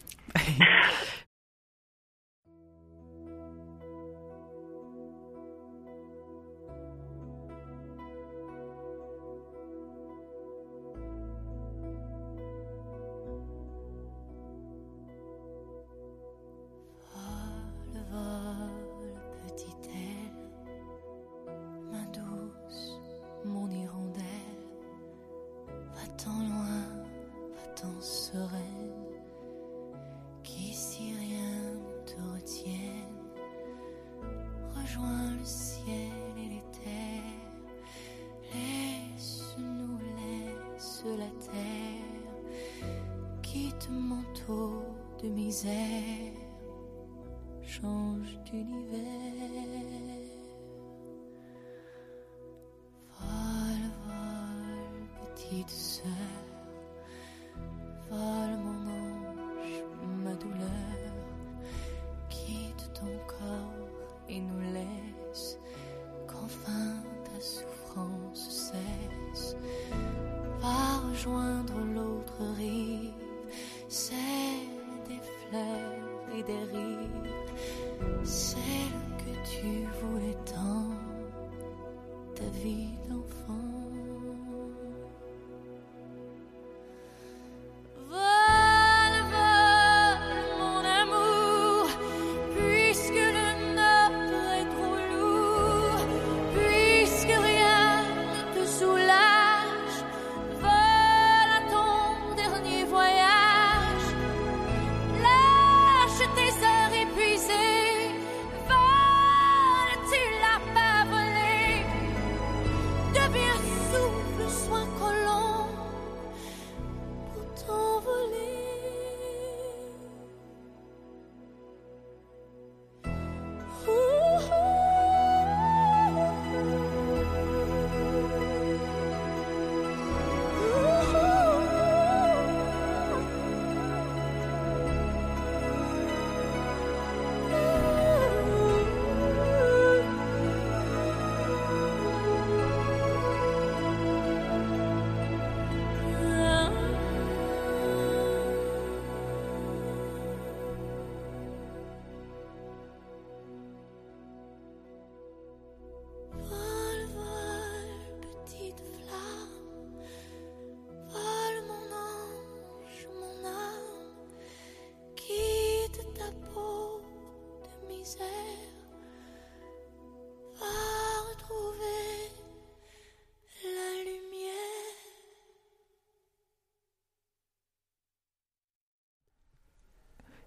Change d'univers. Vole, vole, petite sœur. Vole, mon ange, ma douleur. Quitte ton corps et nous laisse qu'enfin ta souffrance cesse. Va rejoindre l'autre rive.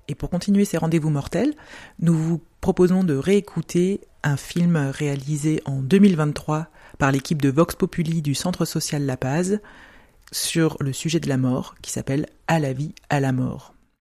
Et pour continuer ces rendez-vous mortels, nous vous proposons de réécouter un film réalisé en 2023 par l'équipe de Vox Populi du Centre social La Paz sur le sujet de la mort qui s'appelle « À la vie, à la mort ».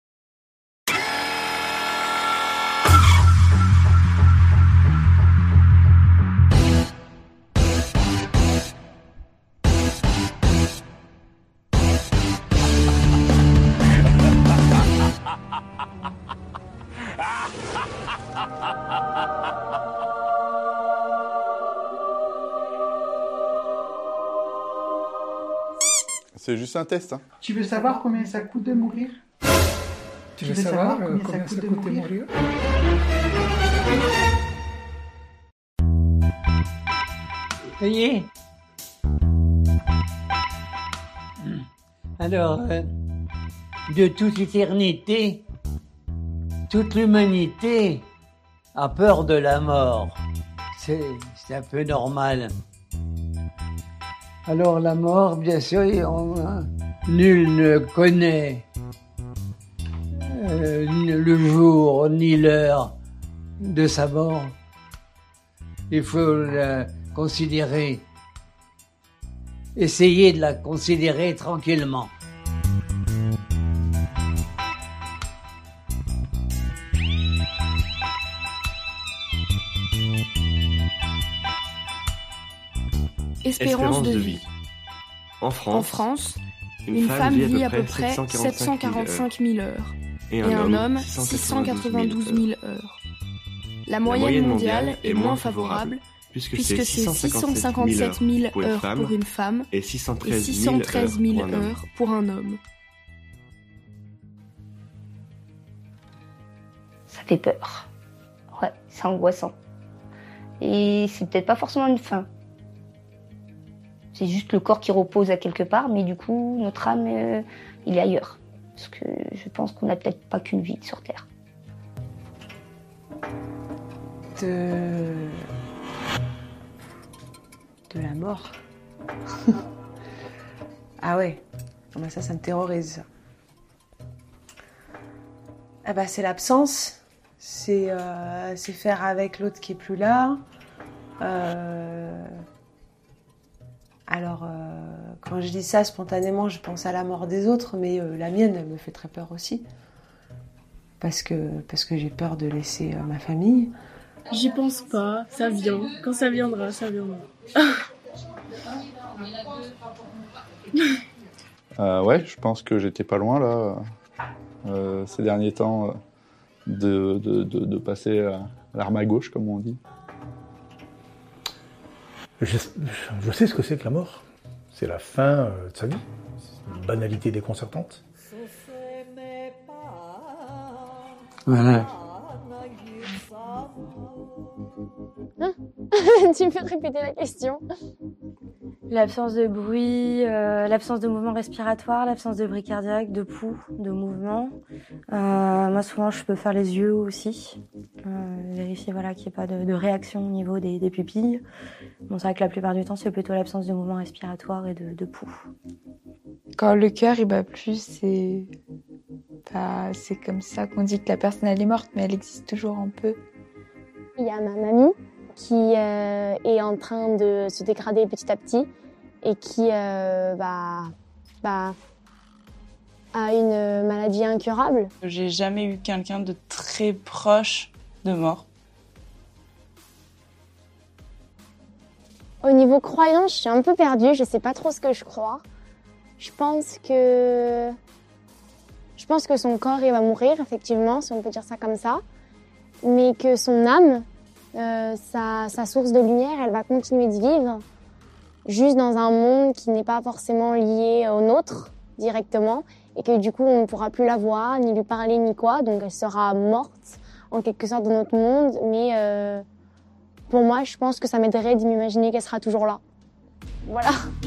C'est juste un test. Hein. Tu veux savoir combien ça coûte de mourir? Tu veux savoir combien ça coûte de mourir? Ça y est. Alors, de toute éternité, toute l'humanité a peur de la mort. C'est un peu normal. Alors la mort, bien sûr, nul ne connaît le jour ni l'heure de sa mort. Il faut la considérer, essayer de la considérer tranquillement. Espérance de vie. En France, une femme vit à peu près 745 000 heures et un homme 692 000 heures. La moyenne mondiale est moins favorable puisque c'est 657 000 heures pour une femme et 613 000 heures pour un homme. Ça fait peur. Ouais, c'est angoissant. Et c'est peut-être pas forcément une fin. C'est juste le corps qui repose à quelque part, mais du coup, notre âme, il est ailleurs. Parce que je pense qu'on n'a peut-être pas qu'une vie sur Terre. De la mort. Ah ouais, bah ça me terrorise. Ça. Ah bah c'est l'absence, c'est faire avec l'autre qui est plus là. Alors, quand je dis ça, spontanément, je pense à la mort des autres, mais la mienne, elle me fait très peur aussi. Parce que j'ai peur de laisser ma famille. J'y pense pas, ça vient. Quand ça viendra, ça viendra. Ouais, je pense que j'étais pas loin, là, ces derniers temps, de passer l'arme à gauche, comme on dit. Je sais ce que c'est que la mort. C'est la fin de sa vie. C'est une banalité déconcertante. Voilà. Tu peux répéter la question? L'absence de bruit, l'absence de mouvement respiratoire, l'absence de bruit cardiaque, de pouls, de mouvement. Moi, souvent, je peux faire les yeux aussi. Vérifier qu'il n'y ait pas de réaction au niveau des pupilles. Bon, c'est vrai que la plupart du temps, c'est plutôt l'absence de mouvement respiratoire et de pouls. Quand le cœur il bat plus, c'est comme ça qu'on dit que la personne elle est morte, mais elle existe toujours un peu. Il y a ma mamie qui est en train de se dégrader petit à petit et qui a une maladie incurable. J'ai jamais eu quelqu'un de très proche de mort. Au niveau croyance, je suis un peu perdue, je sais pas trop ce que je crois. Je pense que son corps il va mourir, effectivement, si on peut dire ça comme ça, mais que son âme, sa source de lumière, elle va continuer de vivre, juste dans un monde qui n'est pas forcément lié au nôtre directement, et que du coup on ne pourra plus la voir, ni lui parler, ni quoi, donc elle sera morte en quelque sorte dans notre monde, mais pour moi je pense que ça m'aiderait de m'imaginer qu'elle sera toujours là. Voilà.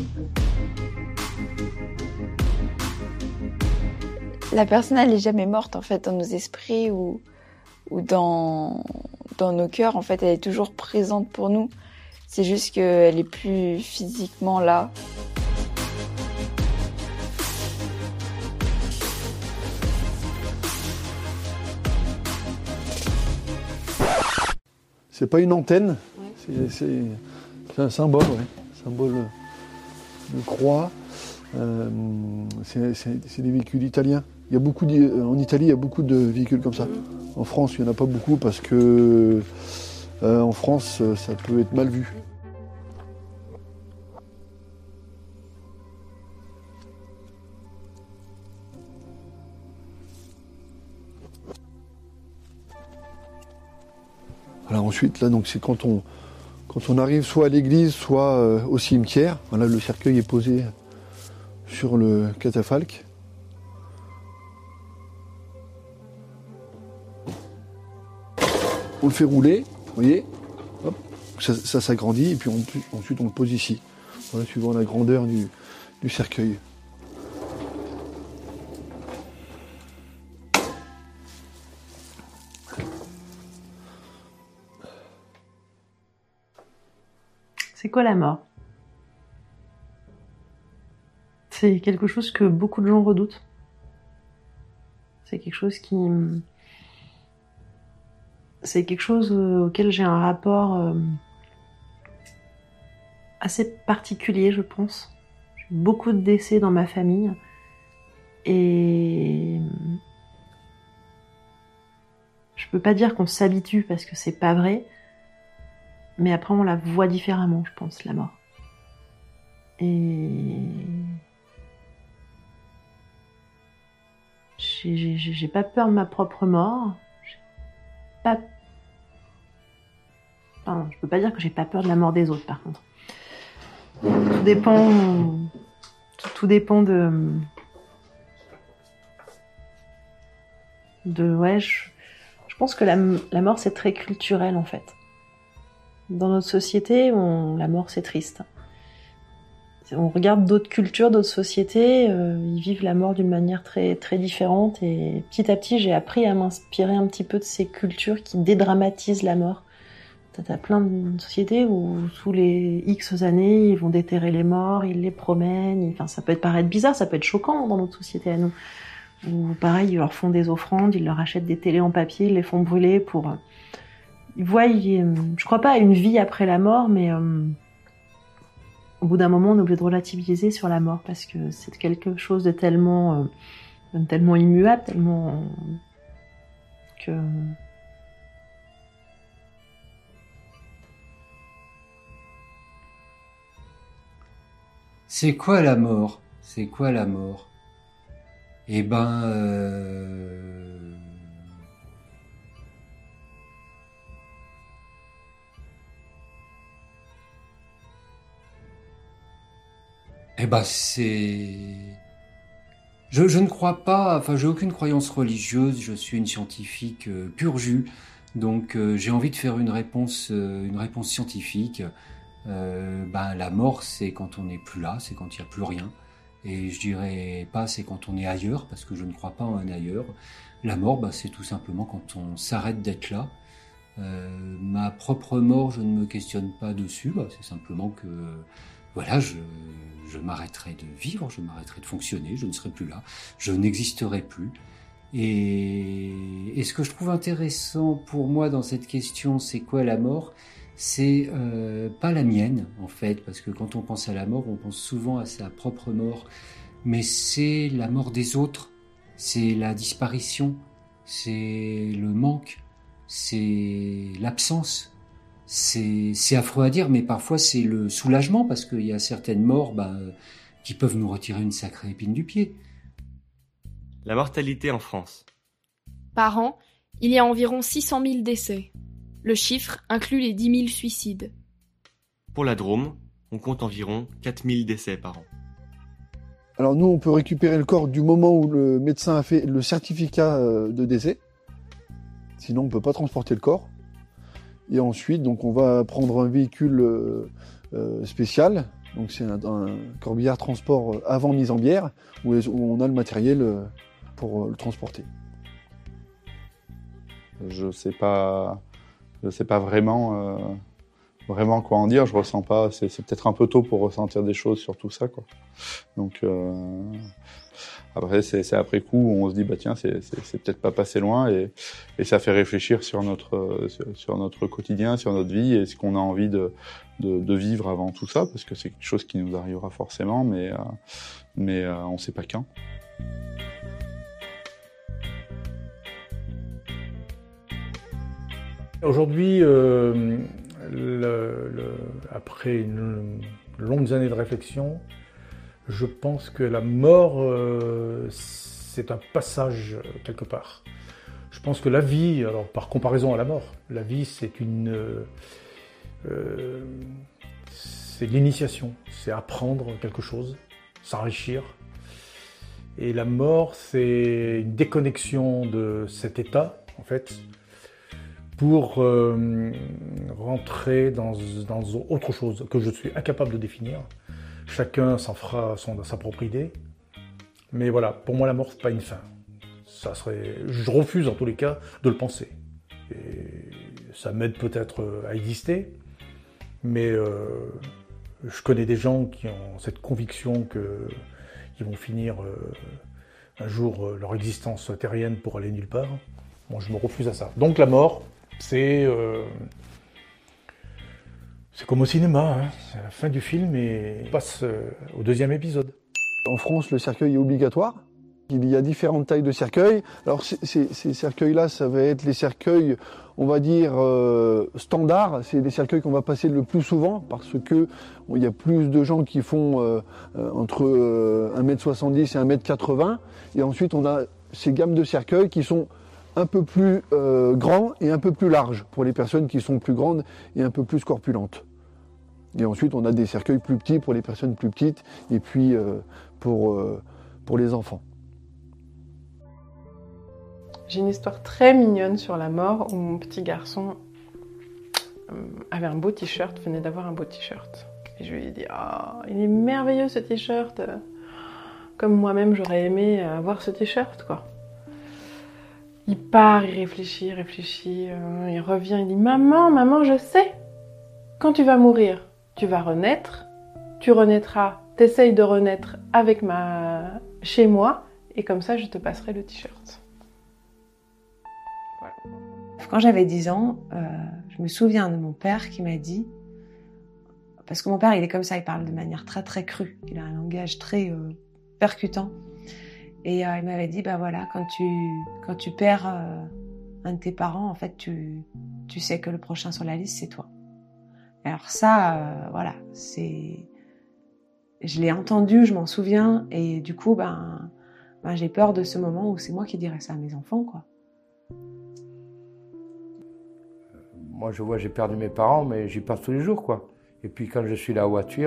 La personne elle est jamais morte en fait dans nos esprits ou dans nos cœurs, en fait elle est toujours présente pour nous. C'est juste qu'elle est plus physiquement là. C'est pas une antenne, c'est un symbole, symbole de croix. C'est des véhicules italiens. En Italie, il y a beaucoup de véhicules comme ça. En France, il n'y en a pas beaucoup parce que en France, ça peut être mal vu. Voilà, ensuite, là, donc, c'est quand on arrive soit à l'église, soit au cimetière. Voilà, le cercueil est posé sur le catafalque. On le fait rouler, vous voyez, hop, ça s'agrandit, et puis ensuite on le pose ici, voilà, suivant la grandeur du cercueil. C'est quoi la mort? C'est quelque chose que beaucoup de gens redoutent. C'est quelque chose auquel j'ai un rapport assez particulier, je pense. J'ai eu beaucoup de décès dans ma famille et je peux pas dire qu'on s'habitue parce que c'est pas vrai, mais après on la voit différemment, je pense, la mort. Et j'ai pas peur de ma propre mort. Enfin, je peux pas dire que j'ai pas peur de la mort des autres, par contre. Tout dépend je pense que la mort c'est très culturel en fait. Dans notre société, la mort c'est triste. On regarde d'autres cultures, d'autres sociétés, ils vivent la mort d'une manière très, très différente et petit à petit j'ai appris à m'inspirer un petit peu de ces cultures qui dédramatisent la mort. T'as plein de sociétés où tous les X années ils vont déterrer les morts, ils les promènent, enfin ça peut paraître bizarre, ça peut être choquant dans notre société à nous. Ou pareil, ils leur font des offrandes, ils leur achètent des télés en papier, ils les font brûler pour... Ils voient, je crois pas à une vie après la mort, mais... Au bout d'un moment, on est obligé de relativiser sur la mort parce que c'est quelque chose de tellement immuable, tellement que... C'est quoi la mort? C'est quoi la mort? Eh ben... Eh ben c'est... Je ne crois pas, enfin j'ai aucune croyance religieuse, je suis une scientifique pur jus, donc j'ai envie de faire une réponse scientifique. La mort c'est quand on n'est plus là, c'est quand il n'y a plus rien. Et je dirais pas c'est quand on est ailleurs, parce que je ne crois pas en un ailleurs. La mort c'est tout simplement quand on s'arrête d'être là. Ma propre mort, je ne me questionne pas dessus, c'est simplement que... Voilà, je m'arrêterai de vivre, je m'arrêterai de fonctionner, je ne serai plus là, je n'existerai plus. Et ce que je trouve intéressant pour moi dans cette question, c'est quoi la mort? C'est pas la mienne, en fait, parce que quand on pense à la mort, on pense souvent à sa propre mort, mais c'est la mort des autres, c'est la disparition, c'est le manque, c'est l'absence. C'est affreux à dire, mais parfois c'est le soulagement, parce qu'il y a certaines morts qui peuvent nous retirer une sacrée épine du pied. La mortalité en France. Par an, il y a environ 600 000 décès. Le chiffre inclut les 10 000 suicides. Pour la Drôme, on compte environ 4 000 décès par an. Alors nous, on peut récupérer le corps du moment où le médecin a fait le certificat de décès. Sinon, on ne peut pas transporter le corps. Et ensuite, donc, on va prendre un véhicule spécial. Donc, c'est un corbillard transport avant mise en bière, où on a le matériel pour le transporter. Je sais pas vraiment vraiment quoi en dire. Je ressens pas. C'est peut-être un peu tôt pour ressentir des choses sur tout ça, quoi. Donc après, c'est après coup où on se dit bah tiens, c'est peut-être pas passé loin et ça fait réfléchir sur notre quotidien, sur notre vie et ce qu'on a envie de vivre avant tout ça, parce que c'est quelque chose qui nous arrivera forcément, mais on sait pas quand. Aujourd'hui, après une longues années de réflexion, je pense que la mort, c'est un passage quelque part. Je pense que la vie, alors par comparaison à la mort, la vie c'est c'est l'initiation, c'est apprendre quelque chose, s'enrichir. Et la mort, c'est une déconnexion de cet état, en fait, pour rentrer dans autre chose que je suis incapable de définir. Chacun s'en fera sa propre idée. Mais voilà, pour moi, la mort, c'est pas une fin. Je refuse, en tous les cas, de le penser. Et ça m'aide peut-être à exister, mais je connais des gens qui ont cette conviction qu'ils vont finir un jour leur existence terrienne pour aller nulle part. Moi, je me refuse à ça. Donc la mort, c'est comme au cinéma, hein. C'est la fin du film et on passe au deuxième épisode. En France, le cercueil est obligatoire. Il y a différentes tailles de cercueils. Alors ces cercueils-là, ça va être les cercueils, on va dire, standards. C'est les cercueils qu'on va passer le plus souvent parce que il y a plus de gens qui font entre 1m70 et 1m80. Et ensuite, on a ces gammes de cercueils qui sont un peu plus grands et un peu plus larges pour les personnes qui sont plus grandes et un peu plus corpulentes. Et ensuite, on a des cercueils plus petits pour les personnes plus petites et puis pour les enfants. J'ai une histoire très mignonne sur la mort où mon petit garçon avait un beau t-shirt, venait d'avoir un beau t-shirt. Et je lui ai dit « Ah, il est merveilleux ce t-shirt !» Comme moi-même, j'aurais aimé avoir ce t-shirt, quoi. Il part, il réfléchit, il revient, il dit « Maman, je sais, quand tu vas mourir, tu vas renaître, tu renaîtras, t'essayes de renaître avec chez moi, et comme ça, je te passerai le t-shirt. » Voilà. Quand j'avais 10 ans, je me souviens de mon père qui m'a dit, parce que mon père, il est comme ça, il parle de manière très très crue, il a un langage très percutant. Et il m'avait dit, bah voilà, quand tu perds un de tes parents, en fait, tu sais que le prochain sur la liste, c'est toi. Alors ça, voilà, je l'ai entendu, je m'en souviens, et du coup, j'ai peur de ce moment où c'est moi qui dirais ça à mes enfants, quoi. Moi, je vois, j'ai perdu mes parents, mais j'y pense tous les jours, quoi. Et puis quand je suis là en voiture,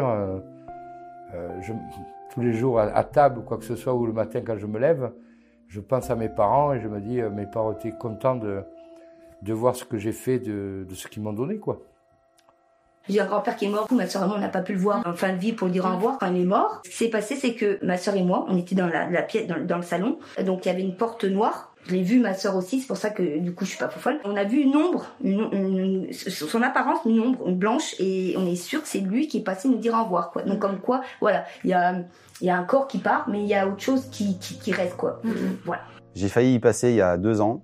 tous les jours à table ou quoi que ce soit, ou le matin quand je me lève, je pense à mes parents et je me dis, mes parents étaient contents de voir ce que j'ai fait de ce qu'ils m'ont donné, quoi. J'ai un grand-père qui est mort, ma soeur et moi on n'a pas pu le voir en fin de vie pour lui dire au revoir quand il est mort. Ce qui s'est passé, c'est que ma soeur et moi, on était dans la pièce, dans le salon, donc il y avait une porte noire. Je l'ai vu, ma soeur aussi, c'est pour ça que du coup je suis pas folle. On a vu une ombre, son apparence, une ombre, une blanche, et on est sûr que c'est lui qui est passé nous dire au revoir, quoi. Donc comme quoi, voilà, il y a un corps qui part, mais il y a autre chose qui reste, quoi. Voilà. J'ai failli y passer il y a 2 ans,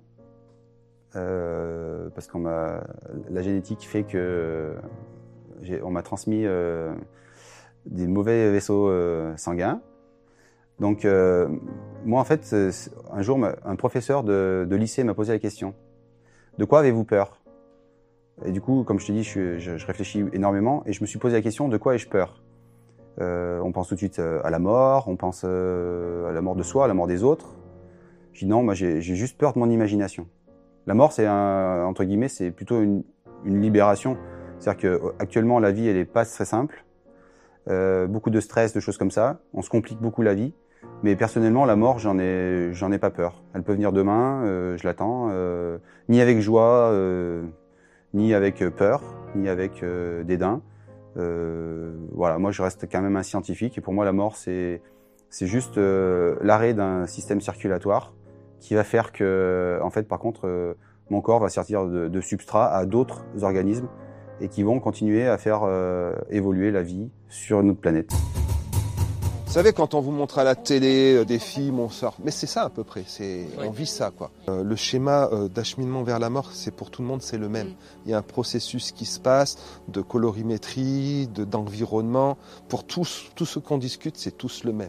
parce que la génétique fait que on m'a transmis des mauvais vaisseaux sanguins. Donc moi en fait, un jour un professeur de lycée m'a posé la question: de quoi avez-vous peur? Et du coup, comme je te dis, je réfléchis énormément et je me suis posé la question: de quoi ai-je peur? On pense tout de suite à la mort, on pense à la mort de soi, à la mort des autres. Je dis non, moi j'ai juste peur de mon imagination. La mort, c'est entre guillemets, c'est plutôt une libération. C'est-à-dire qu'actuellement, la vie, elle est pas très simple. Beaucoup de stress, de choses comme ça. On se complique beaucoup la vie. Mais personnellement, la mort, j'en ai pas peur. Elle peut venir demain, je l'attends. Ni avec joie, ni avec peur, ni avec dédain. Voilà, moi, je reste quand même un scientifique. Et pour moi, la mort, c'est juste l'arrêt d'un système circulatoire qui va faire que, en fait, par contre, mon corps va servir de substrat à d'autres organismes et qui vont continuer à faire évoluer la vie sur notre planète. Vous savez, quand on vous montre à la télé des films, on sort. Mais c'est ça à peu près, on vit ça, quoi. Le schéma d'acheminement vers la mort, c'est pour tout le monde, c'est le même. Il y a un processus qui se passe de colorimétrie, d'environnement. Pour tout ce qu'on discute, c'est tous le même.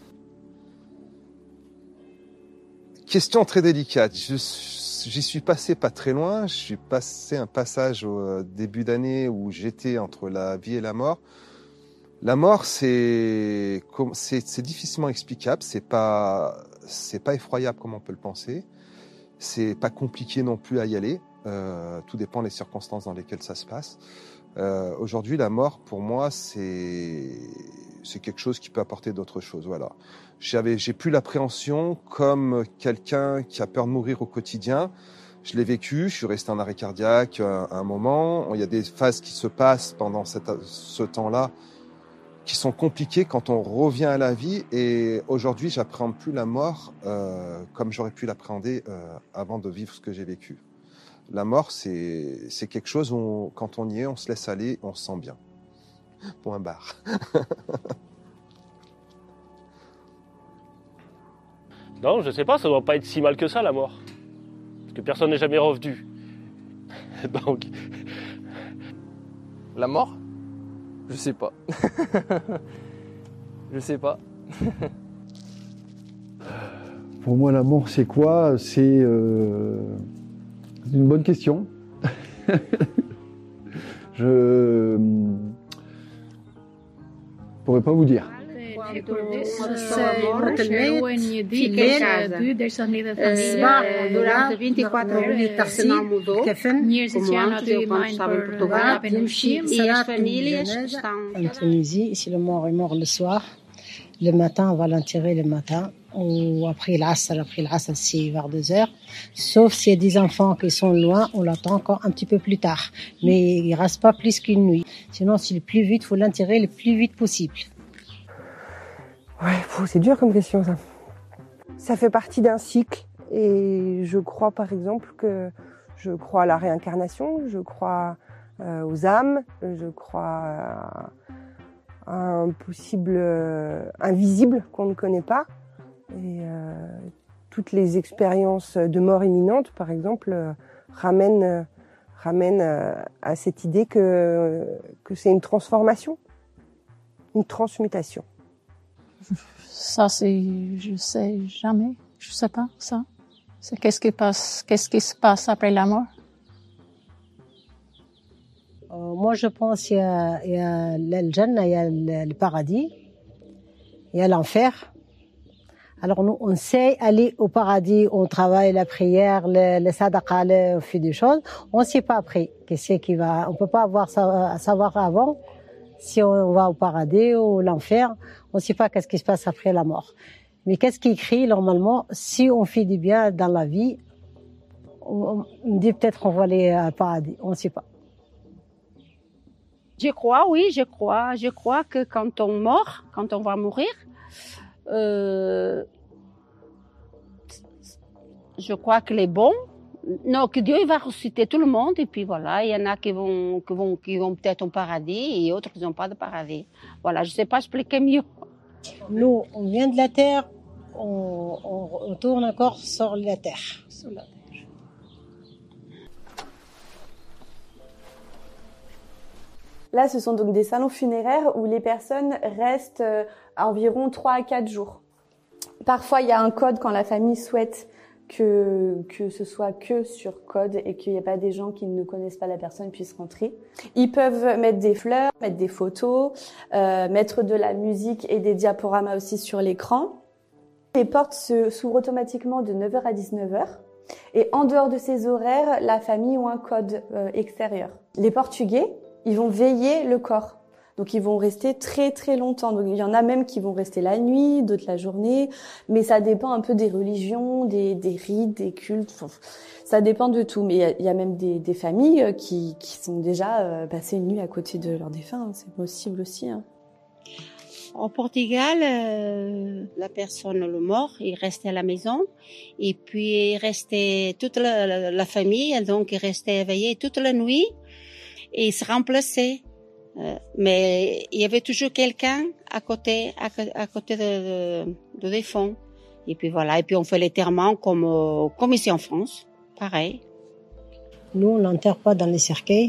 Question très délicate. J'y suis passé pas très loin. Je suis passé un passage au début d'année où j'étais entre la vie et la mort. La mort, c'est difficilement explicable. C'est pas effroyable comme on peut le penser. C'est pas compliqué non plus à y aller. Tout dépend des circonstances dans lesquelles ça se passe. Aujourd'hui, la mort, pour moi, c'est quelque chose qui peut apporter d'autres choses. Voilà. J'ai plus l'appréhension comme quelqu'un qui a peur de mourir au quotidien. Je l'ai vécu, je suis resté en arrêt cardiaque à un moment. Il y a des phases qui se passent pendant ce temps-là qui sont compliquées quand on revient à la vie. Et aujourd'hui, j'appréhende plus la mort comme j'aurais pu l'appréhender avant de vivre ce que j'ai vécu. La mort, c'est quelque chose où quand on y est, on se laisse aller, on se sent bien. Point barre. Non, je sais pas, ça doit pas être si mal que ça, la mort. Parce que personne n'est jamais revenu. Donc... La mort ? Je sais pas. Je sais pas. Pour moi, la mort, c'est quoi ? C'est une bonne question. Je pourrais pas vous dire. Durante 24 ore se não mudou, como antes, quando estava em Portugal, e as famílias estão... En Tunisie, si le mort est mort le soir, le matin, on va l'enterrer le matin, ou après l'Asr, c'est vers 2 heures. Sauf s'il y a des enfants qui sont loin, on l'attend encore un petit peu plus tard. Mais il ne reste pas plus qu'une nuit. Sinon, c'est le plus vite, il faut l'enterrer le plus vite possible. Ouais, c'est dur comme question, ça. Ça fait partie d'un cycle. Et je crois, par exemple, je crois à la réincarnation, je crois aux âmes, je crois à un possible invisible qu'on ne connaît pas. Et toutes les expériences de mort imminente, par exemple, ramènent à cette idée que c'est une transformation, une transmutation. Ça, je sais jamais, je sais pas ça. C'est qu'est-ce qui se passe après la mort? Moi, je pense qu'il y a le Jannah, il y a le paradis, il y a l'enfer. Alors nous, on sait aller au paradis, on travaille la prière, le sadaqa, on fait des choses. On ne sait pas après qu'est-ce qui va. On peut pas savoir avant si on va au paradis ou l'enfer. On ne sait pas qu'est-ce qui se passe après la mort. Mais qu'est-ce qui est écrit normalement? Si on fait du bien dans la vie, on dit peut-être qu'on va aller au paradis. On ne sait pas. Je crois, oui, je crois. Je crois que quand on va mourir, je crois que les bons, non, que Dieu il va ressusciter tout le monde et puis voilà, il y en a qui vont peut-être au paradis et d'autres qui n'ont pas de paradis. Voilà, je ne sais pas expliquer mieux. Nous, on vient de la terre, on tourne encore sur la terre. Sur la terre. Là, ce sont donc des salons funéraires où les personnes restent à environ 3 à 4 jours. Parfois, il y a un code quand la famille souhaite que ce soit que sur code et qu'il n'y ait pas des gens qui ne connaissent pas la personne puissent rentrer. Ils peuvent mettre des fleurs, mettre des photos, mettre de la musique et des diaporamas aussi sur l'écran. Les portes s'ouvrent automatiquement de 9h à 19h. Et en dehors de ces horaires, la famille a un code extérieur. Les Portugais, ils vont veiller le corps. Donc ils vont rester très très longtemps. Donc il y en a même qui vont rester la nuit, d'autres la journée, mais ça dépend un peu des religions, des rites, des cultes. Enfin, ça dépend de tout. Mais il y a même des familles qui sont déjà passées une nuit à côté de leurs défunts. C'est possible aussi. Hein. Au Portugal, la personne, le mort, il restait à la maison et puis il restait toute la famille, donc il restait éveillé toute la nuit. et ils se remplaçaient. Mais il y avait toujours quelqu'un à côté de défunt. Et puis voilà, et puis on fait l'enterrement comme ici en France, pareil. Nous, on n'enterre pas dans les cercueils,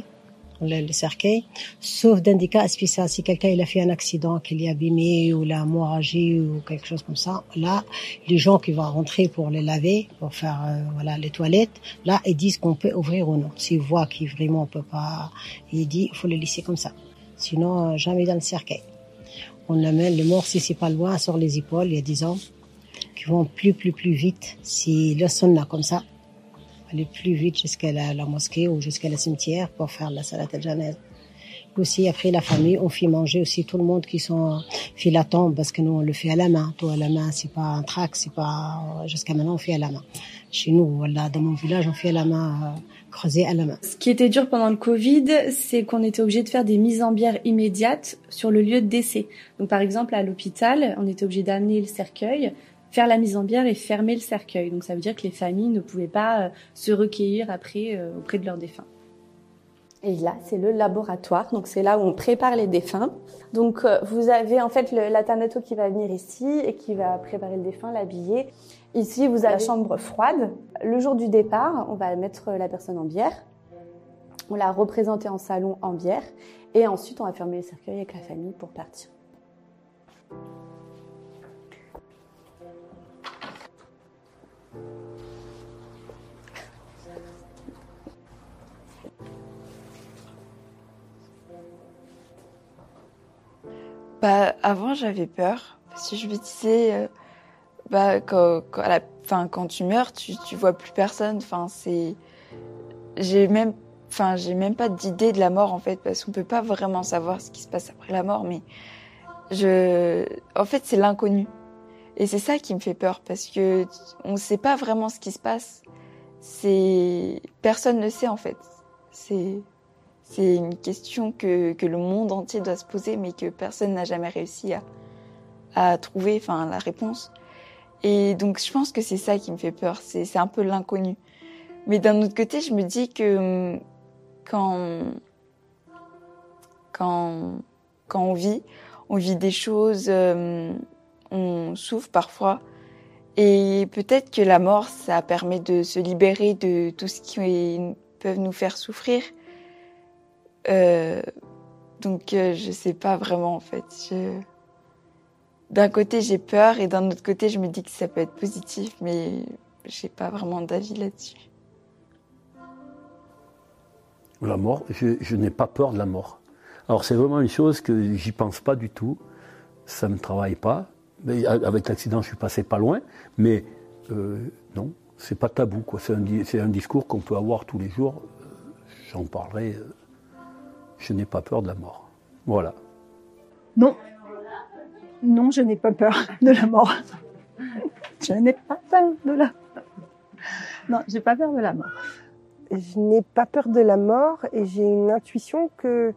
sauf dans des cas spéciaux. Si quelqu'un il a fait un accident, qu'il est abîmé ou la hémorragie ou quelque chose comme ça, là, les gens qui vont rentrer pour les laver, pour faire les toilettes, là, ils disent qu'on peut ouvrir ou non. S'ils voient qu'ils vraiment on peut pas, ils disent il faut les laisser comme ça. Sinon, jamais dans le cercueil. On amène les morts, si c'est pas loin, sur les épaules, il y a 10 ans, qui vont plus vite. Si le sunna comme ça, aller plus vite jusqu'à la mosquée ou jusqu'à le cimetière pour faire la salat al-janaza. Aussi, après la famille, on fait manger aussi tout le monde qui fait la tombe, parce que nous, on le fait à la main. Tout à la main, c'est pas un trac, c'est pas, jusqu'à maintenant, on fait à la main. Chez nous, voilà, dans mon village, on fait à la main, creusé à la main. Ce qui était dur pendant le Covid, c'est qu'on était obligé de faire des mises en bière immédiates sur le lieu de décès. Donc, par exemple, à l'hôpital, on était obligé d'amener le cercueil, faire la mise en bière et fermer le cercueil. Donc, ça veut dire que les familles ne pouvaient pas se recueillir après auprès de leurs défunts. Et là, c'est le laboratoire. Donc, c'est là où on prépare les défunts. Donc, vous avez en fait la thanato qui va venir ici et qui va préparer le défunt, l'habiller. Ici, vous avez la chambre froide. Le jour du départ, on va mettre la personne en bière. On l'a représentée en salon en bière. Et ensuite, on va fermer le cercueil avec la famille pour partir. Avant, j'avais peur. Parce que je me disais, quand tu meurs, tu vois plus personne. J'ai même pas d'idée de la mort, en fait, parce qu'on peut pas vraiment savoir ce qui se passe après la mort, mais en fait, c'est l'inconnu. Et c'est ça qui me fait peur, parce que on sait pas vraiment ce qui se passe. Personne ne sait, en fait. C'est une question que le monde entier doit se poser, mais que personne n'a jamais réussi à trouver, la réponse. Et donc, je pense que c'est ça qui me fait peur. C'est un peu l'inconnu. Mais d'un autre côté, je me dis que quand on vit des choses, on souffre parfois. Et peut-être que la mort, ça permet de se libérer de tout ce qui peut nous faire souffrir. Donc je sais pas vraiment, en fait. D'un côté j'ai peur et d'un autre côté je me dis que ça peut être positif, mais j'ai pas vraiment d'avis là-dessus. La mort, je n'ai pas peur de la mort. Alors c'est vraiment une chose que j'y pense pas du tout, ça me travaille pas. Mais avec l'accident je suis passé pas loin, mais non, c'est pas tabou, quoi. C'est un discours qu'on peut avoir tous les jours. J'en parlerai. Je n'ai pas peur de la mort. Voilà. Non, je n'ai pas peur de la mort. Je n'ai pas peur de la mort. Non, j'ai pas peur de la mort. Je n'ai pas peur de la mort et j'ai une intuition que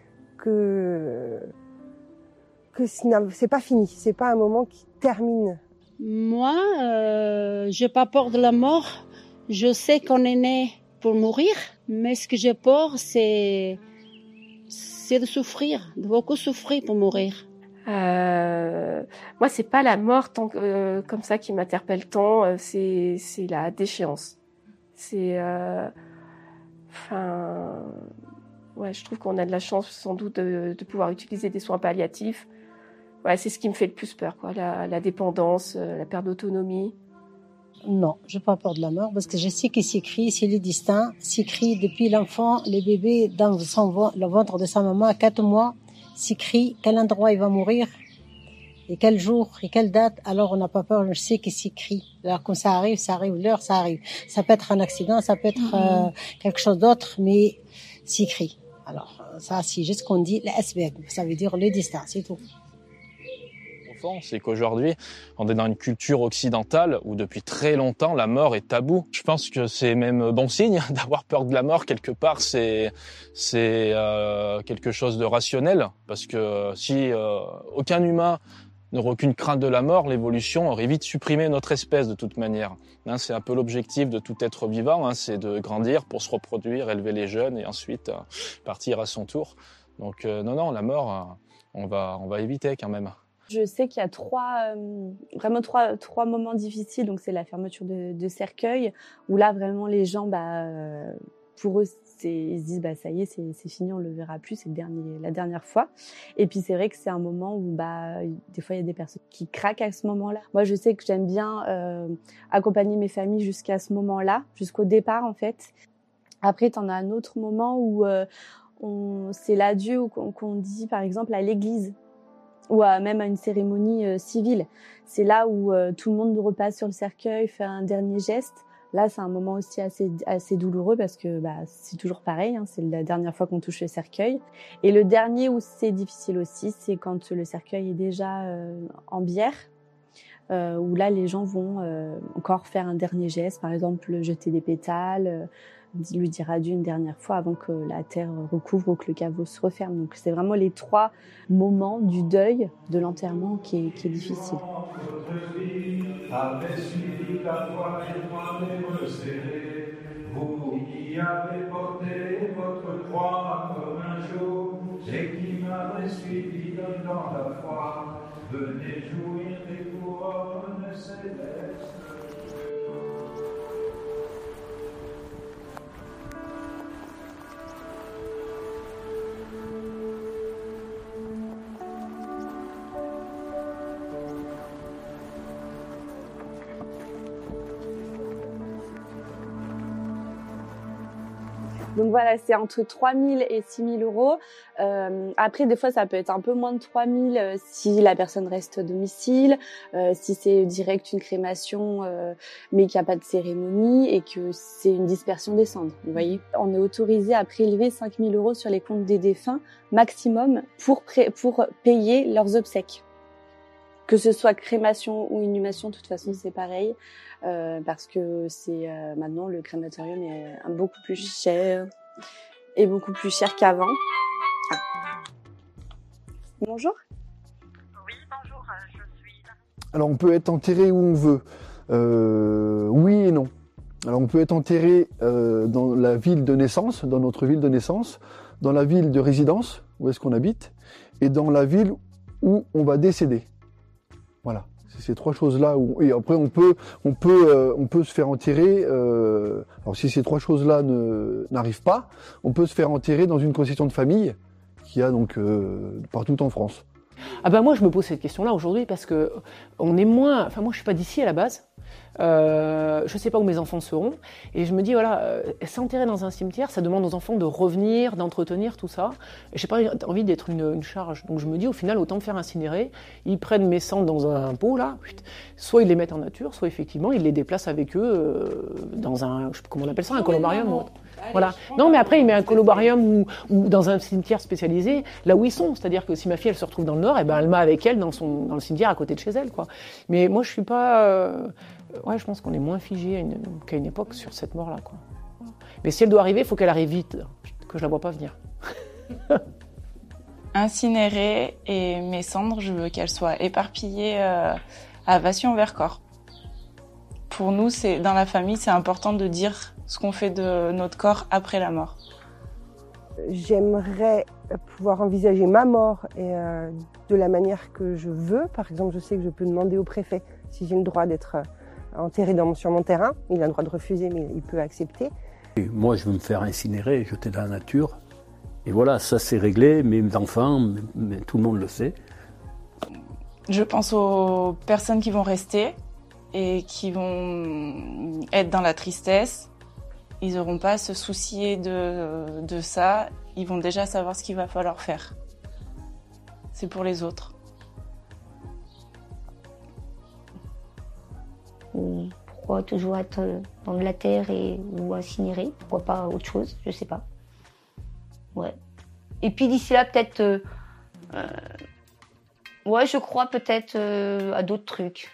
c'est pas fini, c'est pas un moment qui termine. Moi, j'ai pas peur de la mort. Je sais qu'on est né pour mourir, mais ce que j'ai peur, c'est de souffrir, de beaucoup souffrir pour mourir. Moi, c'est pas la mort comme ça qui m'interpelle tant, c'est la déchéance. Je trouve qu'on a de la chance sans doute de pouvoir utiliser des soins palliatifs. Ouais, c'est ce qui me fait le plus peur, quoi. La dépendance, la perte d'autonomie. Non, j'ai pas peur de la mort parce que je sais qu'il s'écrit, c'est le destin, s'écrit depuis l'enfant, le bébé dans le ventre de sa maman à 4 mois, s'écrit quel endroit il va mourir et quel jour et quelle date. Alors on n'a pas peur, je sais qu'il s'écrit. Alors quand ça arrive, l'heure, ça arrive. Ça peut être un accident, ça peut être quelque chose d'autre, mais s'écrit. Alors ça, c'est juste ce qu'on dit, l'asbab, ça veut dire le destin, c'est tout. C'est qu'aujourd'hui, on est dans une culture occidentale où depuis très longtemps, la mort est tabou. Je pense que c'est même bon signe d'avoir peur de la mort. Quelque part, c'est quelque chose de rationnel. Parce que si aucun humain n'aurait aucune crainte de la mort, l'évolution aurait vite supprimé notre espèce de toute manière. C'est un peu l'objectif de tout être vivant, c'est de grandir pour se reproduire, élever les jeunes et ensuite partir à son tour. Donc non, la mort, on va éviter quand même. Je sais qu'il y a trois moments difficiles. Donc c'est la fermeture de cercueil, où là vraiment les gens, pour eux, ils se disent ça y est, c'est fini, on le verra plus, c'est la dernière fois. Et puis c'est vrai que c'est un moment où des fois il y a des personnes qui craquent à ce moment-là. Moi je sais que j'aime bien accompagner mes familles jusqu'à ce moment-là, jusqu'au départ en fait. Après t'en as un autre moment où c'est l'adieu qu'on dit par exemple à l'église, ou même à une cérémonie civile. C'est là où tout le monde repasse sur le cercueil, fait un dernier geste. Là, c'est un moment aussi assez douloureux parce que c'est toujours pareil, c'est la dernière fois qu'on touche le cercueil. Et le dernier où c'est difficile aussi, c'est quand le cercueil est déjà en bière, où là, les gens vont encore faire un dernier geste, par exemple jeter des pétales, lui dire adieu une dernière fois avant que la terre recouvre ou que le caveau se referme. Donc c'est vraiment les 3 moments du deuil, de l'enterrement qui est difficile. Avait suivi la voie étroite et resserrée, vous qui avez porté votre croix comme un jour, et qui m'avez suivi dans la foi, venez jouir des couronnes célestes. Donc voilà, c'est entre 3 000 et 6 000 euros. Après, des fois, ça peut être un peu moins de 3 000 si la personne reste à domicile, si c'est direct une crémation, mais qu'il n'y a pas de cérémonie et que c'est une dispersion des cendres. Vous voyez, on est autorisé à prélever 5 000 euros sur les comptes des défunts maximum pour payer leurs obsèques. Que ce soit crémation ou inhumation, de toute façon, c'est pareil. Parce que maintenant le crématorium est beaucoup plus cher et beaucoup plus cher qu'avant. Bonjour. Oui, bonjour, je suis là. Alors on peut être enterré où on veut. Oui et non. Alors on peut être enterré dans la ville de naissance, dans notre ville de naissance, dans la ville de résidence, où est-ce qu'on habite, et dans la ville où on va décéder. Voilà. C'est ces 3 choses-là. Et après, on peut se faire enterrer. Alors, si ces 3 choses-là n'arrivent pas, on peut se faire enterrer dans une concession de famille qu'il y a donc partout en France. Moi, je me pose cette question-là aujourd'hui parce que on est moins. Enfin, moi, je suis pas d'ici à la base. Je sais pas où mes enfants seront et je me dis s'enterrer dans un cimetière, ça demande aux enfants de revenir, d'entretenir tout ça. J'ai pas envie d'être une charge, donc je me dis au final autant me faire incinérer. Ils prennent mes cendres dans un pot là, soit ils les mettent en nature, soit effectivement ils les déplacent avec eux dans un, je sais pas comment on appelle ça, un columbarium. Voilà. Non, mais après il met un columbarium ou dans un cimetière spécialisé là où ils sont. C'est-à-dire que si ma fille elle se retrouve dans le Nord, elle m'a avec elle dans le cimetière à côté de chez elle, quoi. Mais moi je suis pas. Je pense qu'on est moins figé qu'à une époque sur cette mort-là, quoi. Mais si elle doit arriver, il faut qu'elle arrive vite, que je la vois pas venir. Incinérer et mes cendres, je veux qu'elles soient éparpillées à Vassy-en-Vercors. Pour nous, dans la famille, c'est important de dire ce qu'on fait de notre corps après la mort. J'aimerais pouvoir envisager ma mort de la manière que je veux. Par exemple, je sais que je peux demander au préfet si j'ai le droit d'être enterré sur mon terrain. Il a le droit de refuser, mais il peut accepter. Et moi, je veux me faire incinérer et jeter dans la nature. Et voilà, ça c'est réglé. Mes enfants, mais tout le monde le sait. Je pense aux personnes qui vont rester et qui vont être dans la tristesse. Ils n'auront pas à se soucier de ça. Ils vont déjà savoir ce qu'il va falloir faire. C'est pour les autres. Pourquoi toujours être dans de la terre ou incinéré? Pourquoi pas autre chose? Je sais pas. Ouais. Et puis d'ici là, peut-être... je crois peut-être à d'autres trucs.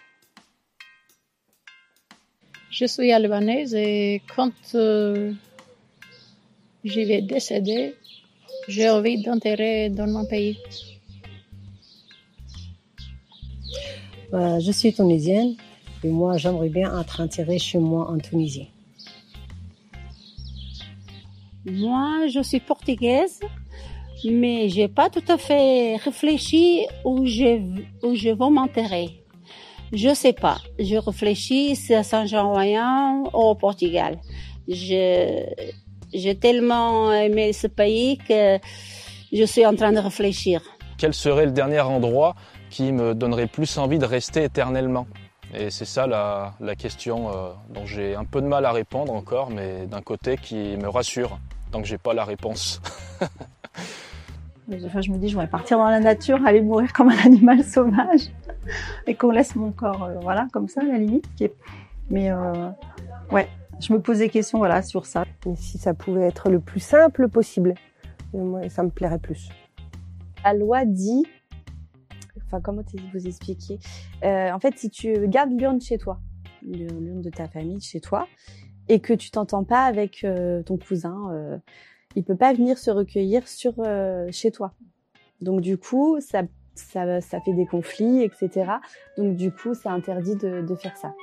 Je suis albanaise et quand je vais décéder, j'ai envie d'enterrer dans mon pays. Je suis tunisienne et moi, j'aimerais bien être enterrée chez moi en Tunisie. Moi, je suis portugaise, mais j'ai pas tout à fait réfléchi où je vais m'enterrer. Je sais pas. Je réfléchis si à Saint-Jean-Royan ou au Portugal. J'ai tellement aimé ce pays que je suis en train de réfléchir. Quel serait le dernier endroit qui me donnerait plus envie de rester éternellement? Et c'est ça la question dont j'ai un peu de mal à répondre encore, mais d'un côté qui me rassure, tant que j'ai pas la réponse. Enfin, je me dis, je voudrais partir dans la nature, aller mourir comme un animal sauvage, et qu'on laisse mon corps, voilà, comme ça, à la limite. Mais ouais, je me pose des questions, voilà, sur ça. Et si ça pouvait être le plus simple possible, moi, ça me plairait plus. La loi dit, enfin, comment vous expliquer, en fait, si tu gardes l'urne chez toi, l'urne de ta famille chez toi, et que tu t'entends pas avec ton cousin, il peut pas venir se recueillir chez toi. Donc du coup, ça fait des conflits, etc. Donc du coup, c'est interdit de faire ça.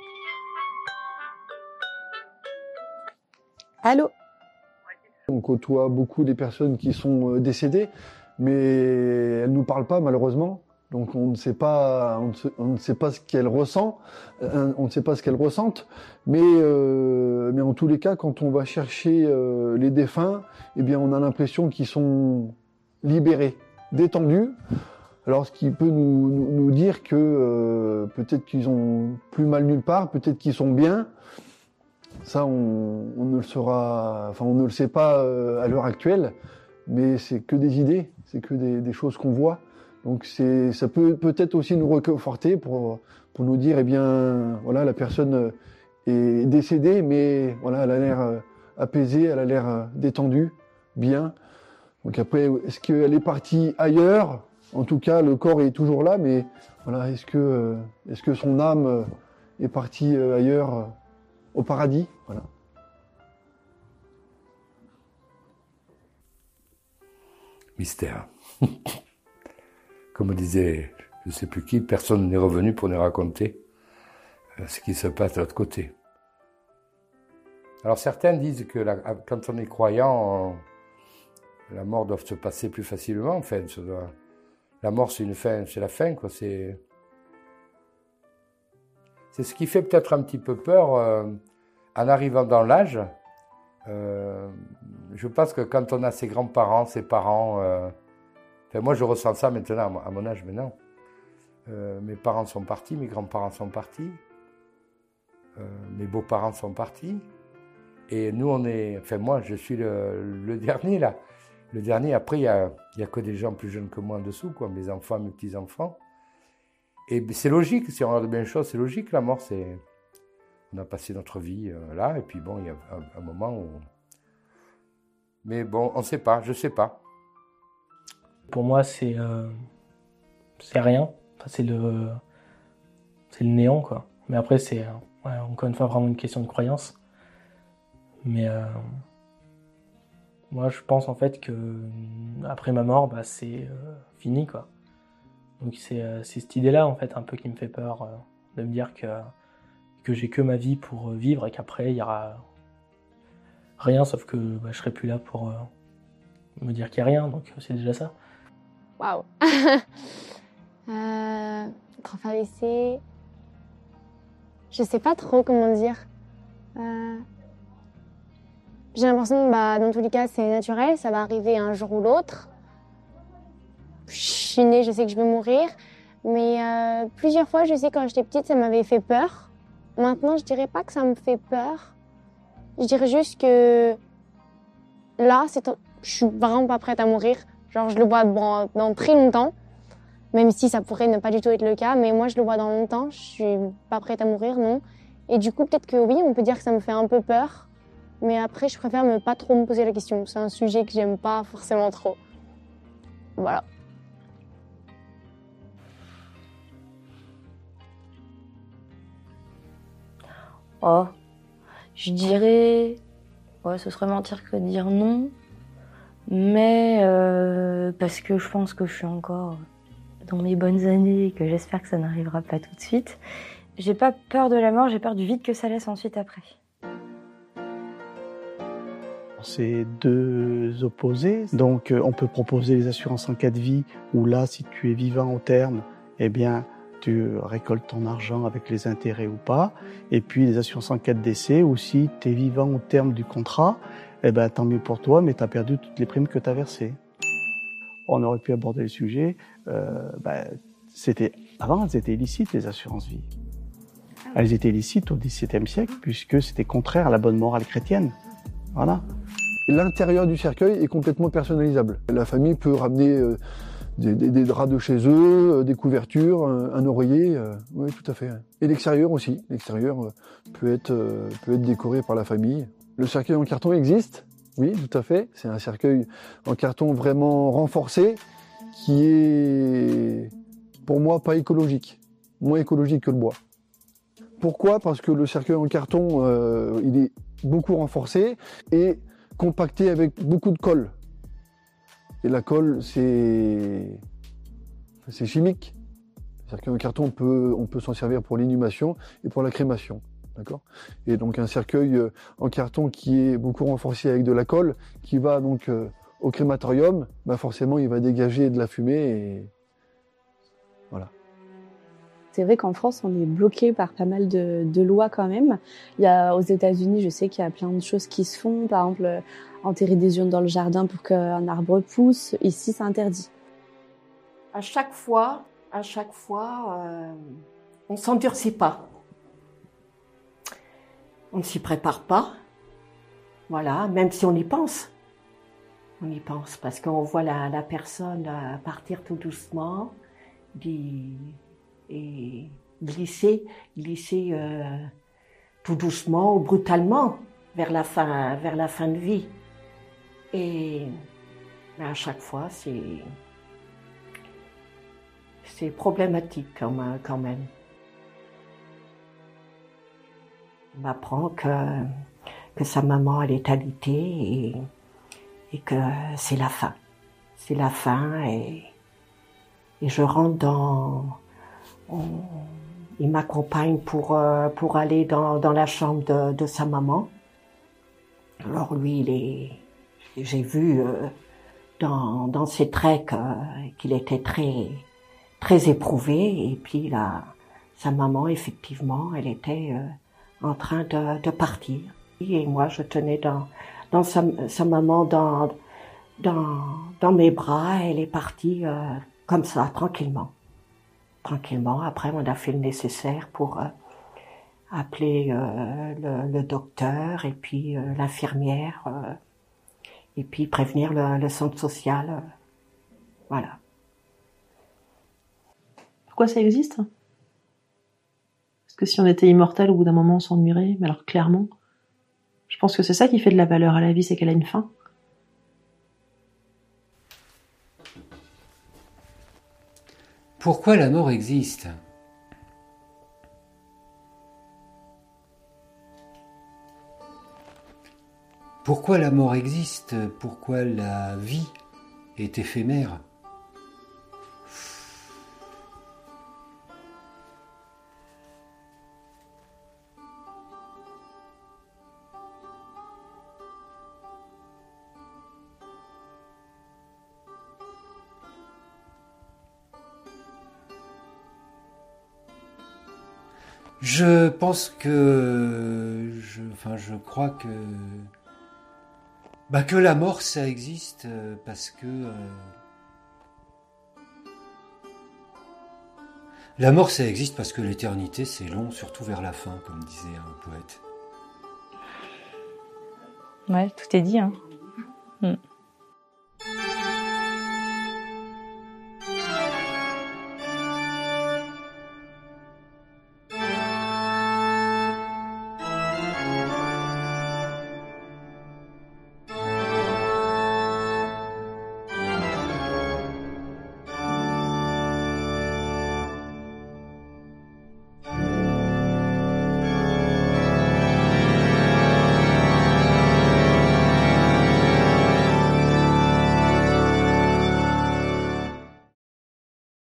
Allô? On côtoie beaucoup des personnes qui sont décédées, mais elles nous parlent pas malheureusement. Donc on ne sait pas ce qu'elles ressentent, on ne sait pas ce qu'elles ressentent, mais en tous les cas, quand on va chercher les défunts, eh bien on a l'impression qu'ils sont libérés, détendus. Alors ce qui peut nous dire que peut-être qu'ils ont plus mal nulle part, peut-être qu'ils sont bien. Ça on ne le saura, enfin on ne le sait pas à l'heure actuelle, mais c'est que des idées, c'est que des choses qu'on voit. Donc ça peut peut-être aussi nous réconforter pour nous dire, eh bien, voilà, la personne est décédée, mais voilà, elle a l'air apaisée, elle a l'air détendue, bien. Donc après, est-ce qu'elle est partie ailleurs? En tout cas, le corps est toujours là, mais voilà, est-ce que son âme est partie ailleurs, au paradis? Voilà. Mystère. Comme disait, je ne sais plus qui, personne n'est revenu pour nous raconter ce qui se passe de l'autre côté. Alors certains disent que quand on est croyant, la mort doit se passer plus facilement. Enfin, la mort c'est une fin, c'est la fin, quoi. C'est ce qui fait peut-être un petit peu peur en arrivant dans l'âge. Je pense que quand on a ses grands-parents, ses parents, enfin, moi je ressens ça maintenant à mon âge maintenant. Mes parents sont partis, mes grands-parents sont partis, mes beaux-parents sont partis, et nous on est, enfin moi je suis le dernier là. Le dernier, après il y a que des gens plus jeunes que moi en dessous, quoi, mes enfants, mes petits-enfants. Et c'est logique, si on regarde bien les choses, c'est logique, la mort, on a passé notre vie là, et puis bon, il y a un moment où... Mais bon, on ne sait pas, je ne sais pas. Pour moi, c'est rien. Enfin, c'est le néant, quoi. Mais après, c'est encore une fois vraiment une question de croyance. Mais moi, je pense en fait que après ma mort, bah, c'est fini, quoi. Donc c'est cette idée-là en fait un peu qui me fait peur, de me dire que j'ai que ma vie pour vivre et qu'après il y aura rien, sauf que bah, je serai plus là pour me dire qu'il y a rien, donc c'est déjà ça. Waouh. Enfin, lycée, je sais pas trop comment dire. J'ai l'impression que bah, dans tous les cas c'est naturel, ça va arriver un jour ou l'autre. Je suis née, je sais que je vais mourir, mais plusieurs fois, je sais quand j'étais petite, ça m'avait fait peur. Maintenant, je dirais pas que ça me fait peur. Je dirais juste que là, je suis vraiment pas prête à mourir. Genre, je le vois dans très longtemps, même si ça pourrait ne pas du tout être le cas, mais moi, je le vois dans longtemps. Je suis pas prête à mourir, non. Et du coup, peut-être que oui, on peut dire que ça me fait un peu peur, mais après, je préfère ne pas trop me poser la question. C'est un sujet que j'aime pas forcément trop. Voilà. Oh, je dirais... Ouais, ce serait mentir que de dire non. Mais parce que je pense que je suis encore dans mes bonnes années et que j'espère que ça n'arrivera pas tout de suite. J'ai pas peur de la mort, j'ai peur du vide que ça laisse ensuite après. C'est deux opposés, donc on peut proposer les assurances en cas de vie, où là, si tu es vivant au terme, eh bien, tu récoltes ton argent avec les intérêts ou pas. Et puis les assurances en cas de décès, où si tu es vivant au terme du contrat, eh ben, tant mieux pour toi, mais tu as perdu toutes les primes que tu as versées. On aurait pu aborder le sujet. Avant, elles étaient illicites, les assurances vie. Elles étaient illicites au XVIIe siècle, puisque c'était contraire à la bonne morale chrétienne. Voilà. L'intérieur du cercueil est complètement personnalisable. La famille peut ramener des draps de chez eux, des couvertures, un oreiller, oui, tout à fait. Et l'extérieur aussi. L'extérieur peut être décoré par la famille. Le cercueil en carton existe, oui, tout à fait. C'est un cercueil en carton vraiment renforcé, qui est, pour moi, pas écologique. Moins écologique que le bois. Pourquoi ? Parce que le cercueil en carton, il est beaucoup renforcé et compacté avec beaucoup de colle. Et la colle, c'est chimique. Le cercueil en carton, on peut s'en servir pour l'inhumation et pour la crémation. D'accord ? Et donc un cercueil en carton qui est beaucoup renforcé avec de la colle, qui va donc au crématorium, forcément il va dégager de la fumée et voilà. C'est vrai qu'en France, on est bloqué par pas mal de lois quand même. Il y a, aux États-Unis, je sais qu'il y a plein de choses qui se font. Par exemple, enterrer des urnes dans le jardin pour qu'un arbre pousse. Ici, c'est interdit. À chaque fois, on s'endurcit pas. On ne s'y prépare pas. Voilà, même si on y pense. On y pense parce qu'on voit la personne partir tout doucement et glisser tout doucement ou brutalement vers la fin de vie. Et à chaque fois, c'est problématique quand même. On m'apprend que sa maman elle est alitée et que c'est la fin. C'est la fin et je rentre dans... Il m'accompagne pour aller dans la chambre de sa maman. Alors lui, j'ai vu dans ses traits qu'il était très, très éprouvé. Et puis là, sa maman, effectivement, elle était en train de partir. Et moi, je tenais dans sa maman dans mes bras. Elle est partie comme ça, tranquillement. Après, on a fait le nécessaire pour appeler le docteur et puis l'infirmière et puis prévenir le centre social. Voilà. Pourquoi ça existe ? Parce que si on était immortel, au bout d'un moment, on s'ennuierait. Mais alors, clairement, je pense que c'est ça qui fait de la valeur à la vie, c'est qu'elle a une fin. Pourquoi la mort existe ? Pourquoi la mort existe ? Pourquoi la vie est éphémère ? Je pense que... Je crois que la mort, ça existe parce que... La mort, ça existe parce que l'éternité, c'est long, surtout vers la fin, comme disait un poète. Ouais, tout est dit, hein.